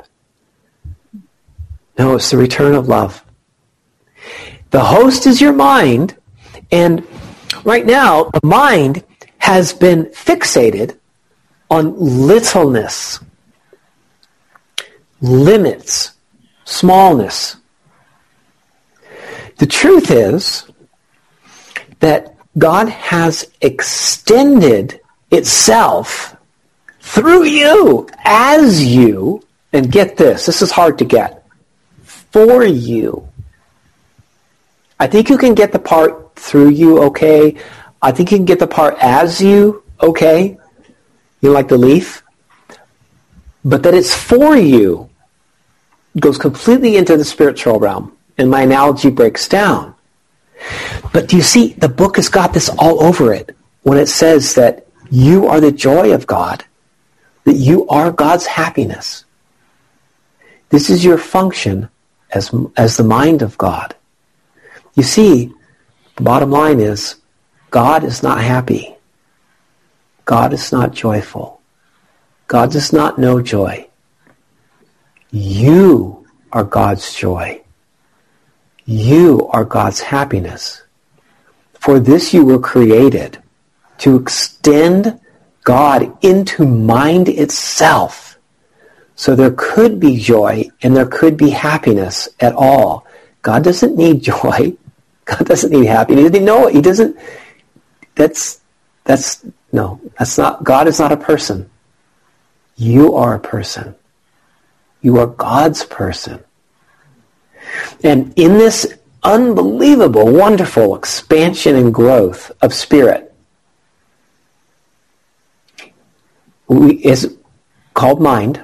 A: No, it's the return of love. The host is your mind, and right now the mind has been fixated on littleness, limits, smallness. The truth is that God has extended itself through you, as you, and get this is hard to get, for you. I think you can get the part through you okay. I think you can get the part as you okay. You like the leaf? But that it's for you goes completely into the spiritual realm, and my analogy breaks down. But do you see, the book has got this all over it when it says that you are the joy of God, that you are God's happiness. This is your function as the mind of God. You see, the bottom line is, God is not happy. God is not joyful. God does not know joy. You are God's joy. You are God's happiness. For this you were created, to extend God into mind itself. So there could be joy and there could be happiness at all. God doesn't need joy. God doesn't need happiness. He doesn't know it. He doesn't. That's not. God is not a person. You are a person. You are God's person. And in this unbelievable, wonderful expansion and growth of spirit, is called mind.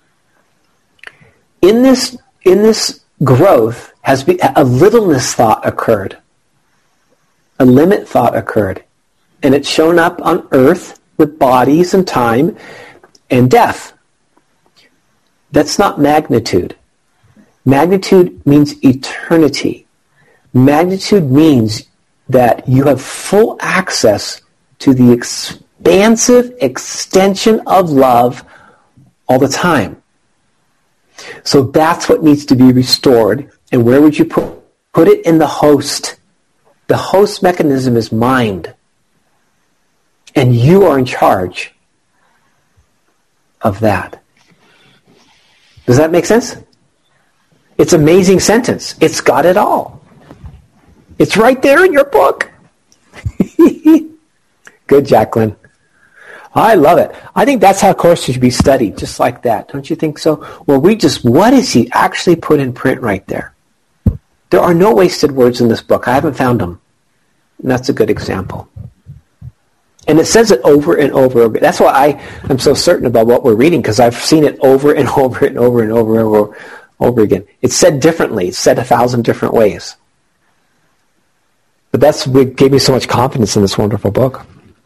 A: In this growth has been a littleness thought occurred, a limit thought occurred, and it's shown up on earth with bodies and time and death. That's not magnitude. Magnitude means eternity. Magnitude means that you have full access to the expansive extension of love all the time. So that's what needs to be restored. And where would you put it? In the host. The host mechanism is mind. And you are in charge of that. Does that make sense? It's an amazing sentence. It's got it all. It's right there in your book. Good, Jacqueline. I love it. I think that's how courses should be studied, just like that. Don't you think so? Well, what is he actually put in print right there? There are no wasted words in this book. I haven't found them. And that's a good example. And it says it over and over. That's why I am so certain about what we're reading, because I've seen it over and over and over and over and over again. It's said differently. It's said 1,000 different ways. But that's what gave me so much confidence in this wonderful book.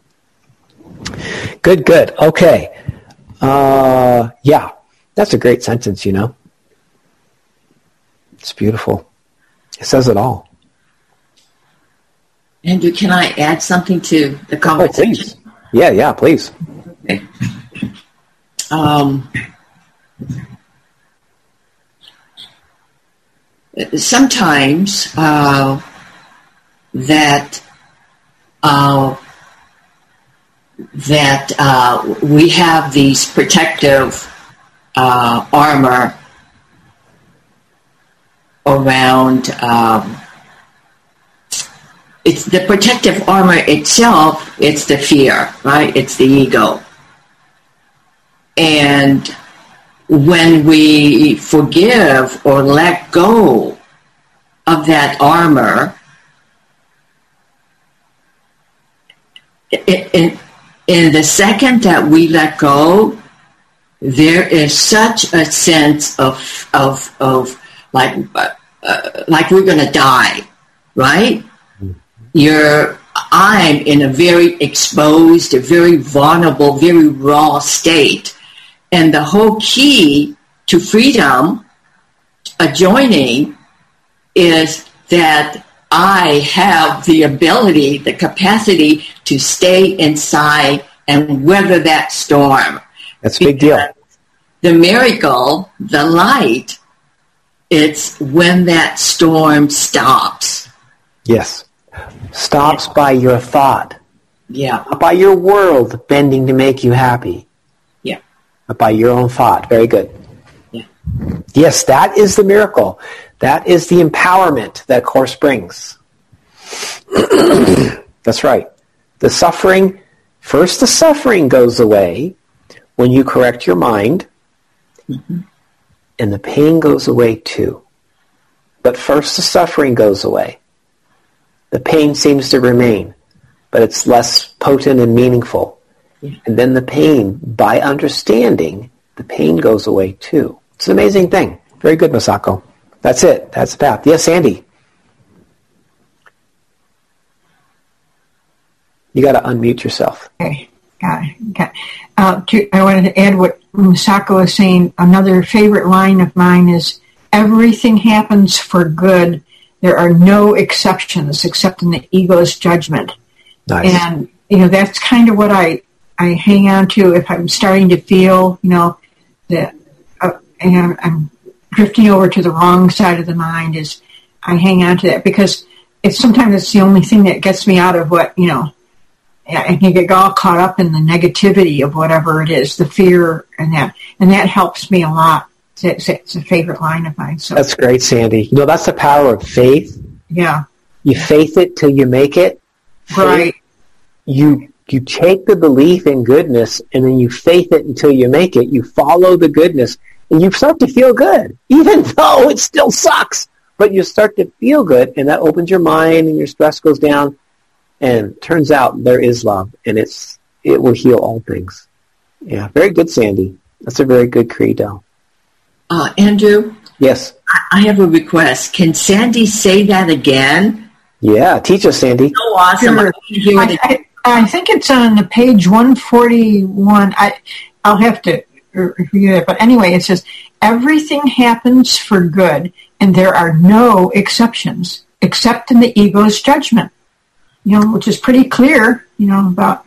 A: Good. Okay. Yeah, that's a great sentence, you know. It's beautiful. It says it all.
E: Andrew, can I add something to the conversation?
A: Oh, please. Yeah, please.
E: Okay. Sometimes we have these protective armor around. It's the protective armor itself. It's the fear, right? It's the ego, and when we forgive or let go of that armor, in the second that we let go, there is such a sense of like we're going to die, right? I'm in a very exposed, a very vulnerable, very raw state. And the whole key to freedom, joining, is that I have the ability, the capacity to stay inside and weather that storm.
A: That's a big deal.
E: The miracle, the light, it's when that storm stops.
A: Yes. Stops by your thought.
E: Yeah.
A: Not by your world bending to make you happy.
E: Yeah.
A: But by your own thought. Very good.
E: Yeah.
A: Yes, that is the miracle. That is the empowerment that Course brings. That's right. The suffering goes away when you correct your mind, and the pain goes away too. But first the suffering goes away. The pain seems to remain, but it's less potent and meaningful. Yeah. And then the pain, by understanding, the pain goes away too. It's an amazing thing. Very good, Masako. That's it. That's the path. Yes, Andy. You got to unmute yourself.
B: Okay, got it. I wanted to add what Masako was saying. Another favorite line of mine is, everything happens for good. There are no exceptions except in the ego's judgment.
A: Nice.
B: And, that's kind of what I hang on to if I'm starting to feel, that I'm drifting over to the wrong side of the mind. Is I hang on to that because sometimes it's the only thing that gets me out of what, I can get all caught up in the negativity of whatever it is, the fear and that helps me a lot. It's a favorite line of mine. So
A: that's great, Sandy. That's the power of faith.
B: Yeah.
A: You faith it till you make it.
B: Right.
A: You take the belief in goodness and then you faith it until you make it. You follow the goodness and you start to feel good, even though it still sucks. But you start to feel good, and that opens your mind and your stress goes down. And turns out there is love, and it will heal all things. Yeah, very good, Sandy. That's a very good credo.
E: Andrew?
A: Yes?
E: I have a request. Can Sandy say that again?
A: Yeah, teach us, Sandy.
E: So awesome.
B: Sure. I think it's on the page 141. I'll have to review it. But anyway, it says, everything happens for good, and there are no exceptions, except in the ego's judgment. Which is pretty clear, about,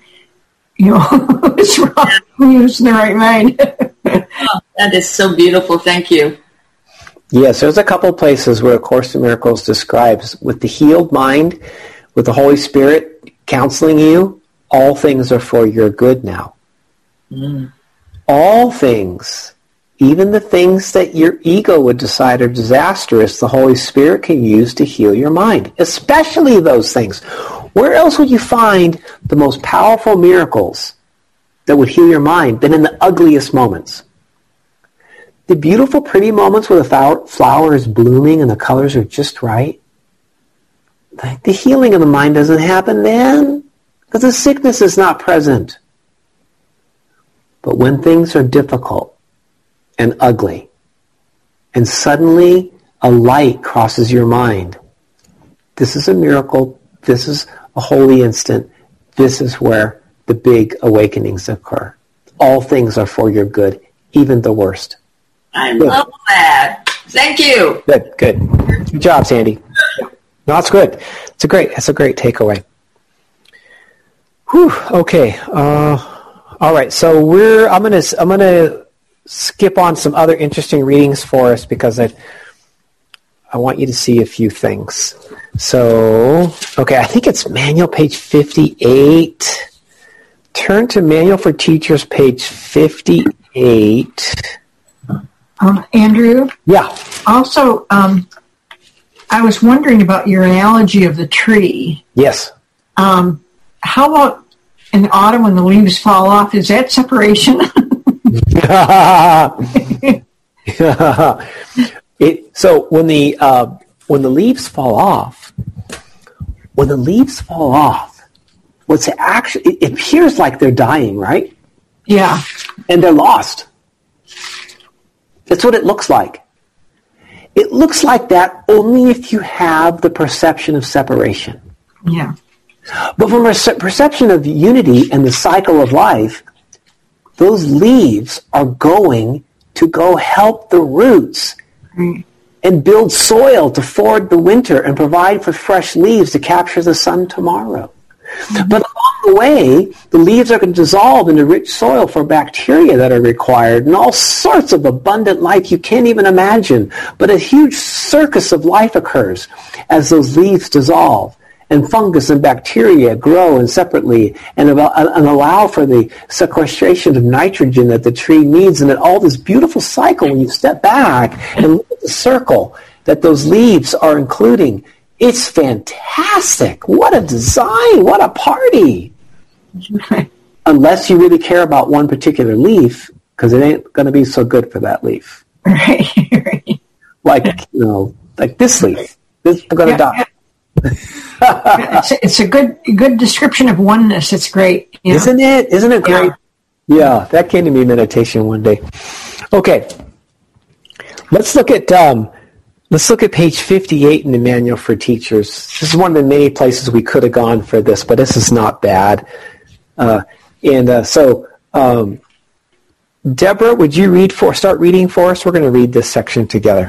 B: what's wrong, who's in the right mind.
E: Oh, that is so beautiful. Thank you.
A: Yes, there's a couple of places where A Course in Miracles describes, with the healed mind, with the Holy Spirit counseling you, all things are for your good now. Mm. All things, even the things that your ego would decide are disastrous, the Holy Spirit can use to heal your mind, especially those things. Where else would you find the most powerful miracles that would heal your mind than in the ugliest moments? The beautiful, pretty moments where the flower is blooming and the colors are just right. The healing of the mind doesn't happen then because the sickness is not present. But when things are difficult and ugly, and suddenly a light crosses your mind, this is a miracle. This is a holy instant. This is where the big awakenings occur. All things are for your good, even the worst.
E: I love that. Thank you.
A: Good. Good job, Sandy. No, that's good. That's a great takeaway. Whew. Okay. All right. So I'm gonna skip on some other interesting readings for us because I want you to see a few things. So, okay, I think it's Manual page 58. Turn to Manual for Teachers, page 58.
B: Andrew?
A: Yeah.
B: Also, I was wondering about your analogy of the tree.
A: Yes.
B: How about in the autumn when the leaves fall off? Is that separation?
A: So when the leaves fall off, what's actually, it appears like they're dying, right?
B: Yeah.
A: And they're lost. That's what it looks like. It looks like that only if you have the perception of separation.
B: Yeah.
A: But from a perception of unity and the cycle of life, those leaves are going to go help the roots and build soil to ford the winter and provide for fresh leaves to capture the sun tomorrow. But along the way, the leaves are going to dissolve into rich soil for bacteria that are required and all sorts of abundant life you can't even imagine. But a huge circus of life occurs as those leaves dissolve. And fungus and bacteria grow and separately and allow for the sequestration of nitrogen that the tree needs. And then all this beautiful cycle, when you step back and look at the circle that those leaves are including, it's fantastic. What a design. What a party. Unless you really care about one particular leaf, because it ain't going to be so good for that leaf.
B: Right.
A: Like this leaf. This is going to die.
B: It's a good description of oneness. It's great. Yeah.
A: Isn't it great? Yeah, that came to me in meditation one day. Okay. Let's look at page 58 in the Manual for Teachers. This is one of the many places we could have gone for this, but this is not bad. So Deborah, would you start reading for us? We're going to read this section together.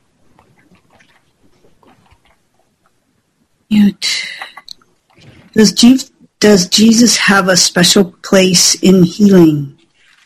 D: Does Jesus have a special place in healing?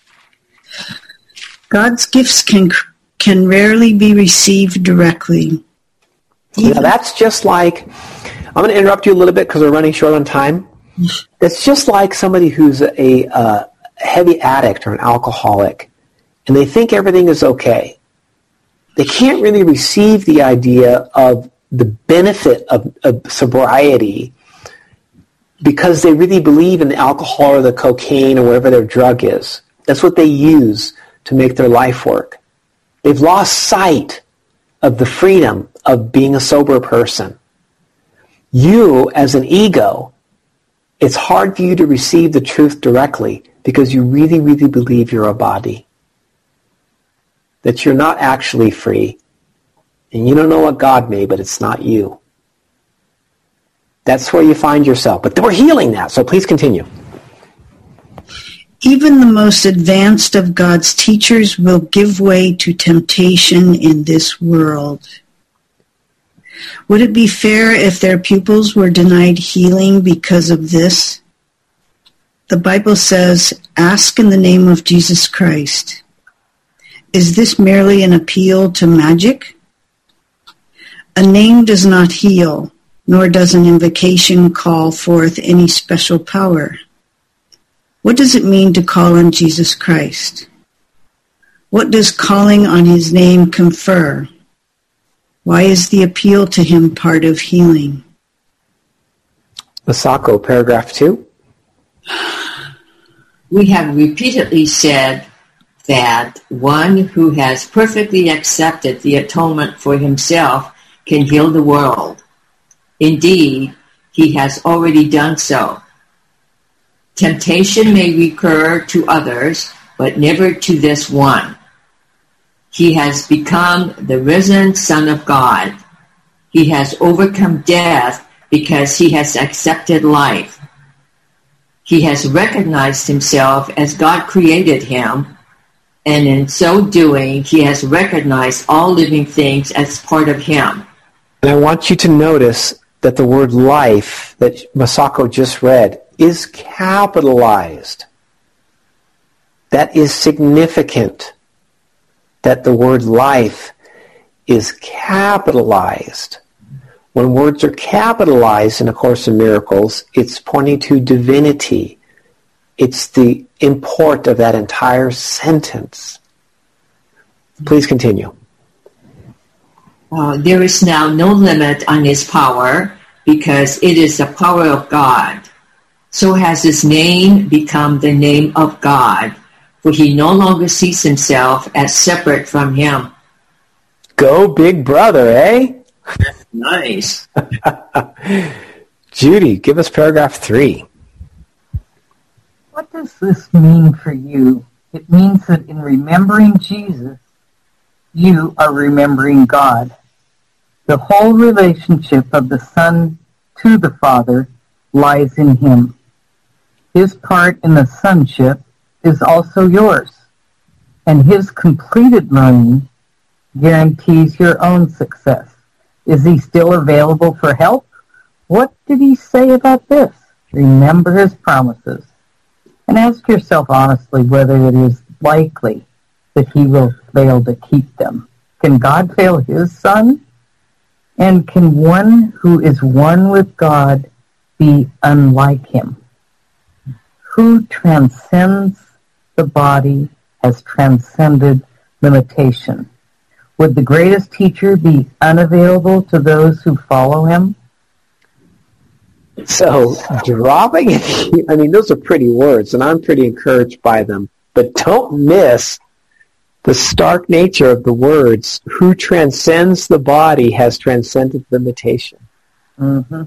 D: God's gifts can rarely be received directly.
A: Yeah, that's just like, I'm going to interrupt you a little bit because we're running short on time. It's just like somebody who's a heavy addict or an alcoholic, and they think everything is okay. They can't really receive the idea of the benefit of sobriety because they really believe in the alcohol or the cocaine or whatever their drug is. That's what they use to make their life work. They've lost sight of the freedom of being a sober person. You, as an ego, it's hard for you to receive the truth directly because you really, really believe you're a body. That you're not actually free. And you don't know what God made, but it's not you. That's where you find yourself. But we're healing that, so please continue.
D: Even the most advanced of God's teachers will give way to temptation in this world. Would it be fair if their pupils were denied healing because of this? The Bible says, "Ask in the name of Jesus Christ." Is this merely an appeal to magic? A name does not heal, nor does an invocation call forth any special power. What does it mean to call on Jesus Christ? What does calling on his name confer? Why is the appeal to him part of healing?
A: Masako, paragraph 2.
E: We have repeatedly said that one who has perfectly accepted the atonement for himself can heal the world. Indeed, he has already done so. Temptation may recur to others, but never to this one. He has become the risen Son of God. He has overcome death because he has accepted life. He has recognized himself as God created him, and in so doing, he has recognized all living things as part of him.
A: And I want you to notice that the word life that Masako just read is capitalized. That is significant, that the word life is capitalized. When words are capitalized in A Course in Miracles, it's pointing to divinity. It's the import of that entire sentence. Please continue.
E: There is now no limit on his power because it is the power of God. So has his name become the name of God, for he no longer sees himself as separate from him.
A: Go Big Brother, eh?
E: Nice.
A: Judy, give us paragraph 3.
F: What does this mean for you? It means that in remembering Jesus, you are remembering God. The whole relationship of the Son to the Father lies in him. His part in the sonship is also yours, and his completed learning guarantees your own success. Is he still available for help? What did he say about this? Remember his promises, and ask yourself honestly whether it is likely that he will fail to keep them. Can God fail his Son? And can one who is one with God be unlike him? Who transcends the body has transcended limitation. Would the greatest teacher be unavailable to those who follow him?
A: So, dropping it, I mean, those are pretty words, and I'm pretty encouraged by them. But don't miss the stark nature of the words, who transcends the body has transcended limitation.
F: Mm-hmm.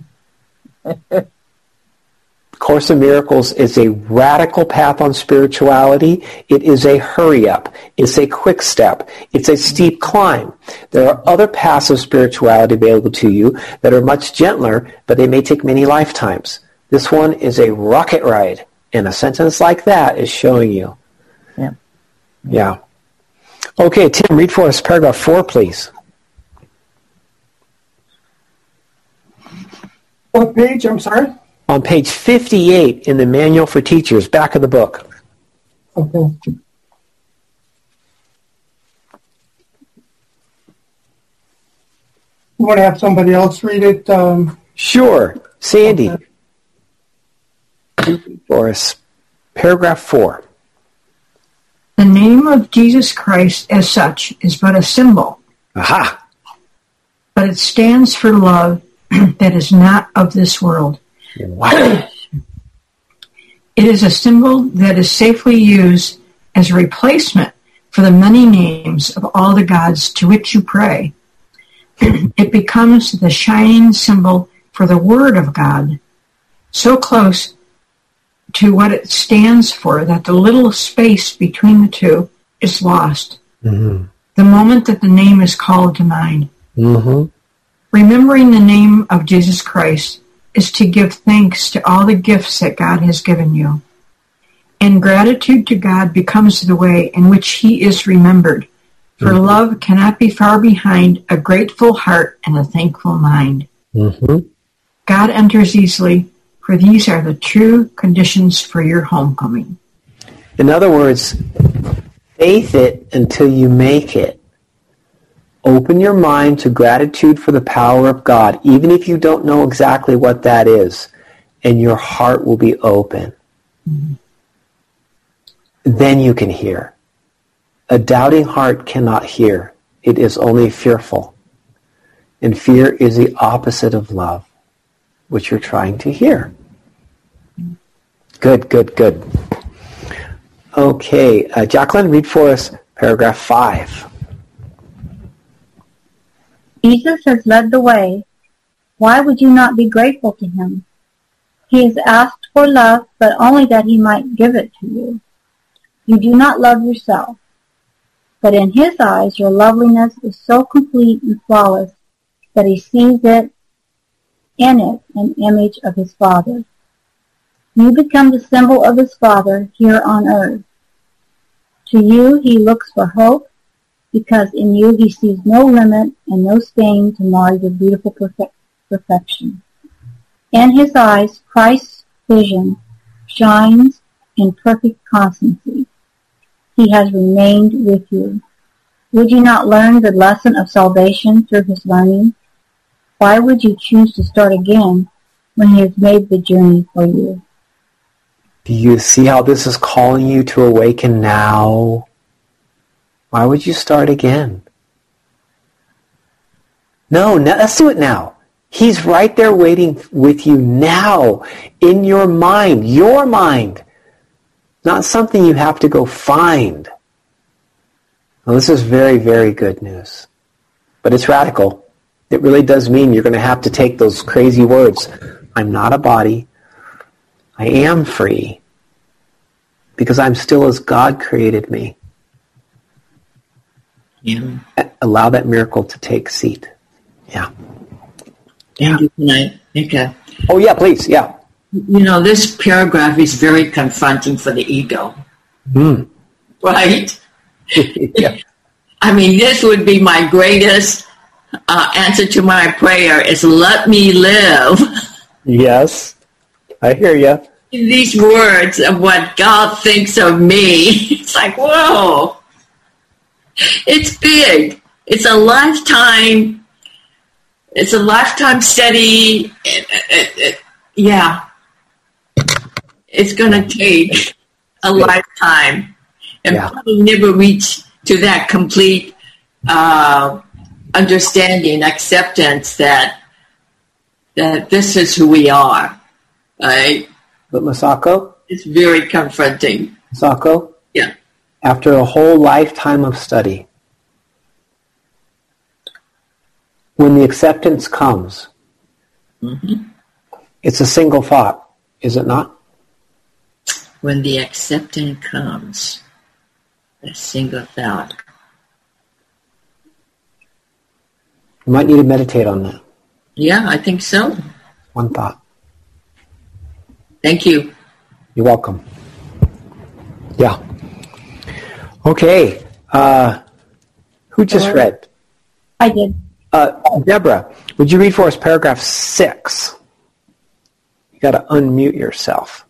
A: Course in Miracles is a radical path on spirituality. It is a hurry up. It's a quick step. It's a steep climb. There are other paths of spirituality available to you that are much gentler, but they may take many lifetimes. This one is a rocket ride, and a sentence like that is showing you. Yeah. Okay, Tim, read for us paragraph 4, please.
G: What page? I'm sorry?
A: On page 58 in the Manual for Teachers, back of the book.
G: Okay. You want to have somebody else read it?
A: Sure. Sandy. Okay. Read for us paragraph 4.
B: The name of Jesus Christ as such is but a symbol.
A: Aha!
B: But it stands for love that is not of this world.
A: Wow.
B: It is a symbol that is safely used as a replacement for the many names of all the gods to which you pray. It becomes the shining symbol for the Word of God, so close to what it stands for that the little space between the two is lost. Mm-hmm. The moment that the name is called to mind.
A: Mm-hmm.
B: Remembering the name of Jesus Christ is to give thanks to all the gifts that God has given you. And gratitude to God becomes the way in which he is remembered. For mm-hmm. love cannot be far behind a grateful heart and a thankful mind.
A: Mm-hmm.
B: God enters easily, for these are the true conditions for your homecoming.
A: In other words, faith it until you make it. Open your mind to gratitude for the power of God, even if you don't know exactly what that is, and your heart will be open. Mm-hmm. Then you can hear. A doubting heart cannot hear. It is only fearful. And fear is the opposite of love, which you're trying to hear. Good, good, good. Okay, Jacqueline, read for us paragraph 5.
C: Jesus has led the way. Why would you not be grateful to him? He has asked for love, but only that he might give it to you. You do not love yourself, but in his eyes your loveliness is so complete and flawless that he sees it in it an image of his Father. You become the symbol of his Father here on earth. To you he looks for hope, because in you he sees no limit and no stain to mar your beautiful perfection. In his eyes, Christ's vision shines in perfect constancy. He has remained with you. Would you not learn the lesson of salvation through his learning? Why would you choose to start again when he has made the journey for you?
A: Do you see how this is calling you to awaken now? Why would you start again? No, let's do it now. He's right there waiting with you now in your mind. not something you have to go find. Well, this is very, very good news. But it's radical. It really does mean you're going to have to take those crazy words. I'm not a body. I am free because I'm still as God created me.
E: Yeah.
A: Allow that miracle to take seat. Yeah.
E: Thank you tonight. Okay.
A: Oh, yeah, please. Yeah.
E: You know, this paragraph is very confronting for the ego. Right?
A: Yeah.
E: I mean, this would be my greatest answer to my prayer is let me live.
A: Yes. I hear you.
E: These words of what God thinks of me. It's like, whoa. It's big. It's a lifetime. It's a lifetime study. Yeah. It's going to take a lifetime and probably never reach to that complete understanding, acceptance that this is who we are. Right?
A: But Masako?
E: It's very confronting.
A: Masako?
E: Yeah.
A: After a whole lifetime of study, when the acceptance comes, it's a single thought, is it not?
E: When the acceptance comes, a single thought.
A: You might need to meditate on that.
E: Yeah, I think so.
A: One thought.
E: Thank you.
A: You're welcome. Yeah. Okay. Who just read?
C: I did.
A: Deborah, would you read for us paragraph 6? You got to unmute yourself.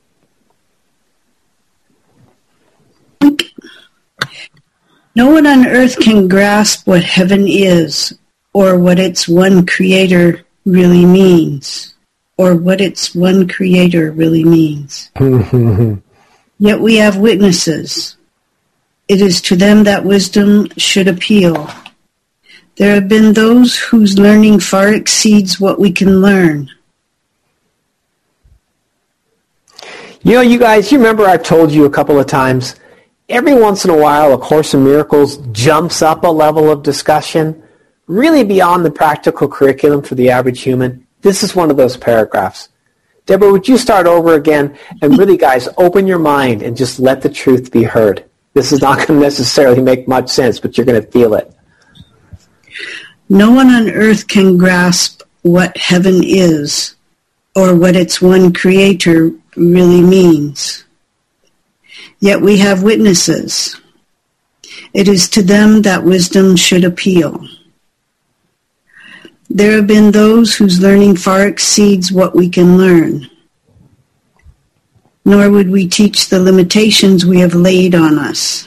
D: No one on earth can grasp what heaven is, or what its one creator really means, or what its one creator really means. Yet we have witnesses. It is to them that wisdom should appeal. There have been those whose learning far exceeds what we can learn.
A: You know, you guys, you remember I've told you a couple of times, every once in a while A Course in Miracles jumps up a level of discussion, really beyond the practical curriculum for the average human. This is one of those paragraphs. Deborah, would you start over again? And really, guys, open your mind and just let the truth be heard. This is not going to necessarily make much sense, but you're going to feel it.
D: No one on earth can grasp what heaven is, or what its one creator really means. Yet we have witnesses. It is to them that wisdom should appeal. There have been those whose learning far exceeds what we can learn. Nor would we teach the limitations we have laid on us.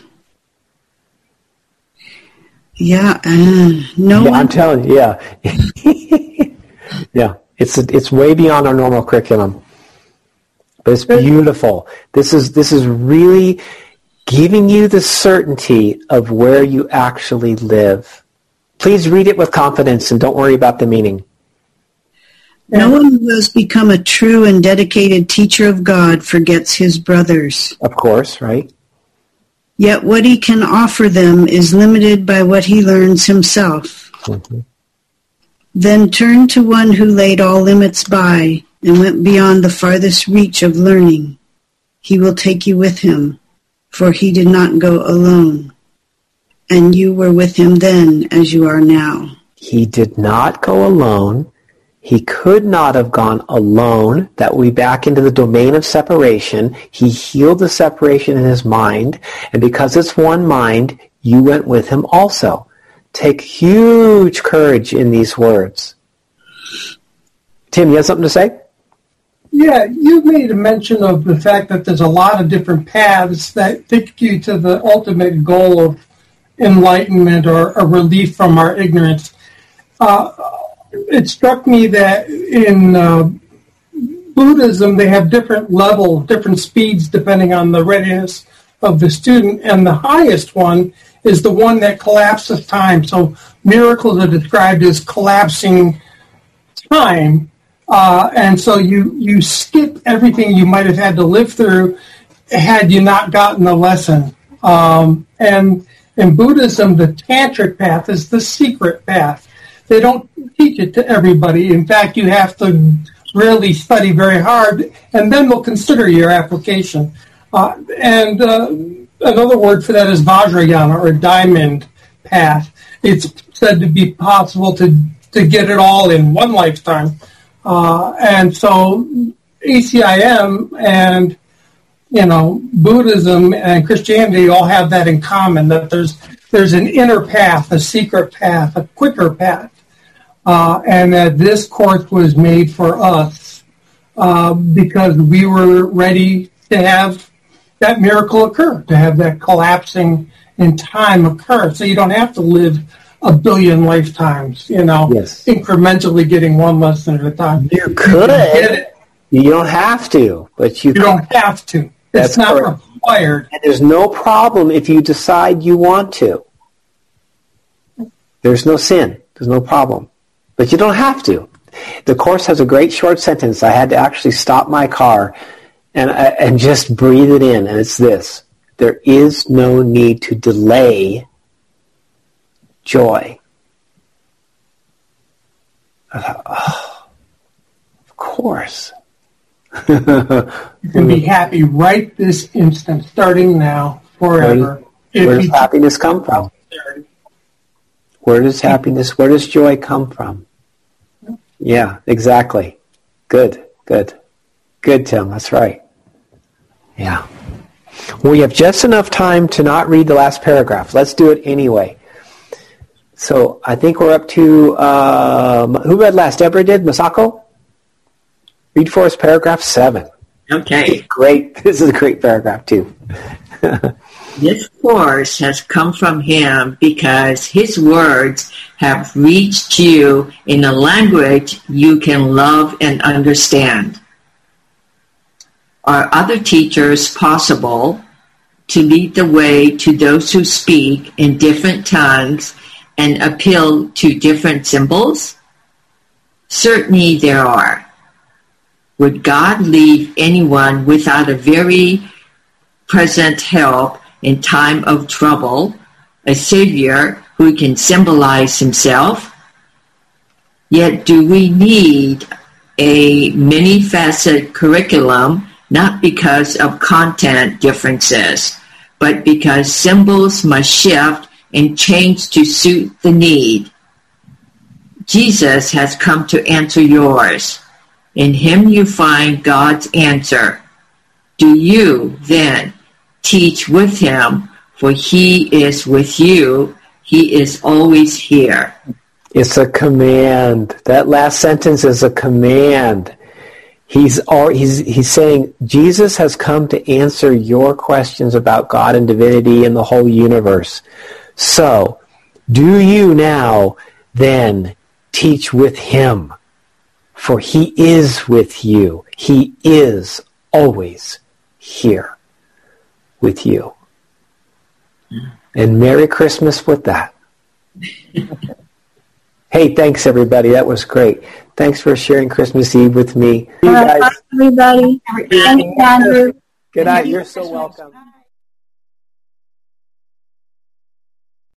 D: Yeah,
A: I'm telling you, yeah. Yeah, it's way beyond our normal curriculum. But it's beautiful. This is really giving you the certainty of where you actually live. Please read it with confidence and don't worry about the meaning.
D: No one who has become a true and dedicated teacher of God forgets his brothers.
A: Of course, right?
D: Yet what he can offer them is limited by what he learns himself. Then turn to one who laid all limits by and went beyond the farthest reach of learning. He will take you with him, for he did not go alone. And you were with him then as you are now.
A: He did not go alone. He could not have gone alone. That would be back into the domain of separation. He healed the separation in his mind. And because it's one mind, you went with him also. Take huge courage in these words. Tim, you have something to say?
G: Yeah, you made a mention of the fact that there's a lot of different paths that take you to the ultimate goal of enlightenment or a relief from our ignorance. It struck me that in Buddhism, they have different levels, different speeds depending on the readiness of the student, and the highest one is the one that collapses time. So miracles are described as collapsing time, and so you skip everything you might have had to live through, had you not gotten the lesson. And in Buddhism, the tantric path is the secret path. They don't teach it to everybody. In fact, you have to really study very hard, and then they'll consider your application. And another word for that is Vajrayana, or diamond path. It's said to be possible to get it all in one lifetime. And so ACIM and Buddhism and Christianity all have that in common, that there's an inner path, a secret path, a quicker path, and that this course was made for us because we were ready to have that miracle occur, to have that collapsing in time occur. So you don't have to live a billion lifetimes,
A: Yes.
G: incrementally getting one lesson at a time.
A: You could. You don't have to, but you
G: don't have to.
A: That's
G: it's not
A: correct.
G: required.
A: And there's no problem if you decide you want to. There's no sin. There's no problem. But you don't have to. The Course has a great short sentence. I had to actually stop my car and just breathe it in, and it's this: there is no need to delay joy. I thought, of course.
G: You can be happy right this instant, starting now, forever.
A: Where does happiness come from? Where does joy come from? Yeah, exactly. Good, Tim. That's right. Yeah. We have just enough time to not read the last paragraph. Let's do it anyway. So I think we're up to, who read last? Deborah did? Masako? Read for us paragraph 7.
E: Okay.
A: Great. This is a great paragraph too.
E: This course has come from him because his words have reached you in a language you can love and understand. Are other teachers possible to lead the way to those who speak in different tongues and appeal to different symbols? Certainly there are. Would God leave anyone without a very present help in time of trouble, a Savior who can symbolize himself? Yet do we need a many-faceted curriculum, not because of content differences, but because symbols must shift and change to suit the need? Jesus has come to answer yours. In him you find God's answer. Do you, then, teach with him, for he is with you. He is always here.
A: It's a command. That last sentence is a command. He's saying Jesus has come to answer your questions about God and divinity and the whole universe. So, do you now then teach with him? For he is with you. He is always here with you. And Merry Christmas with that. Hey, thanks everybody. That was great. Thanks for sharing Christmas Eve with me. You guys.
C: Bye, everybody. Thanks, Andrew.
A: Good night. You're so welcome.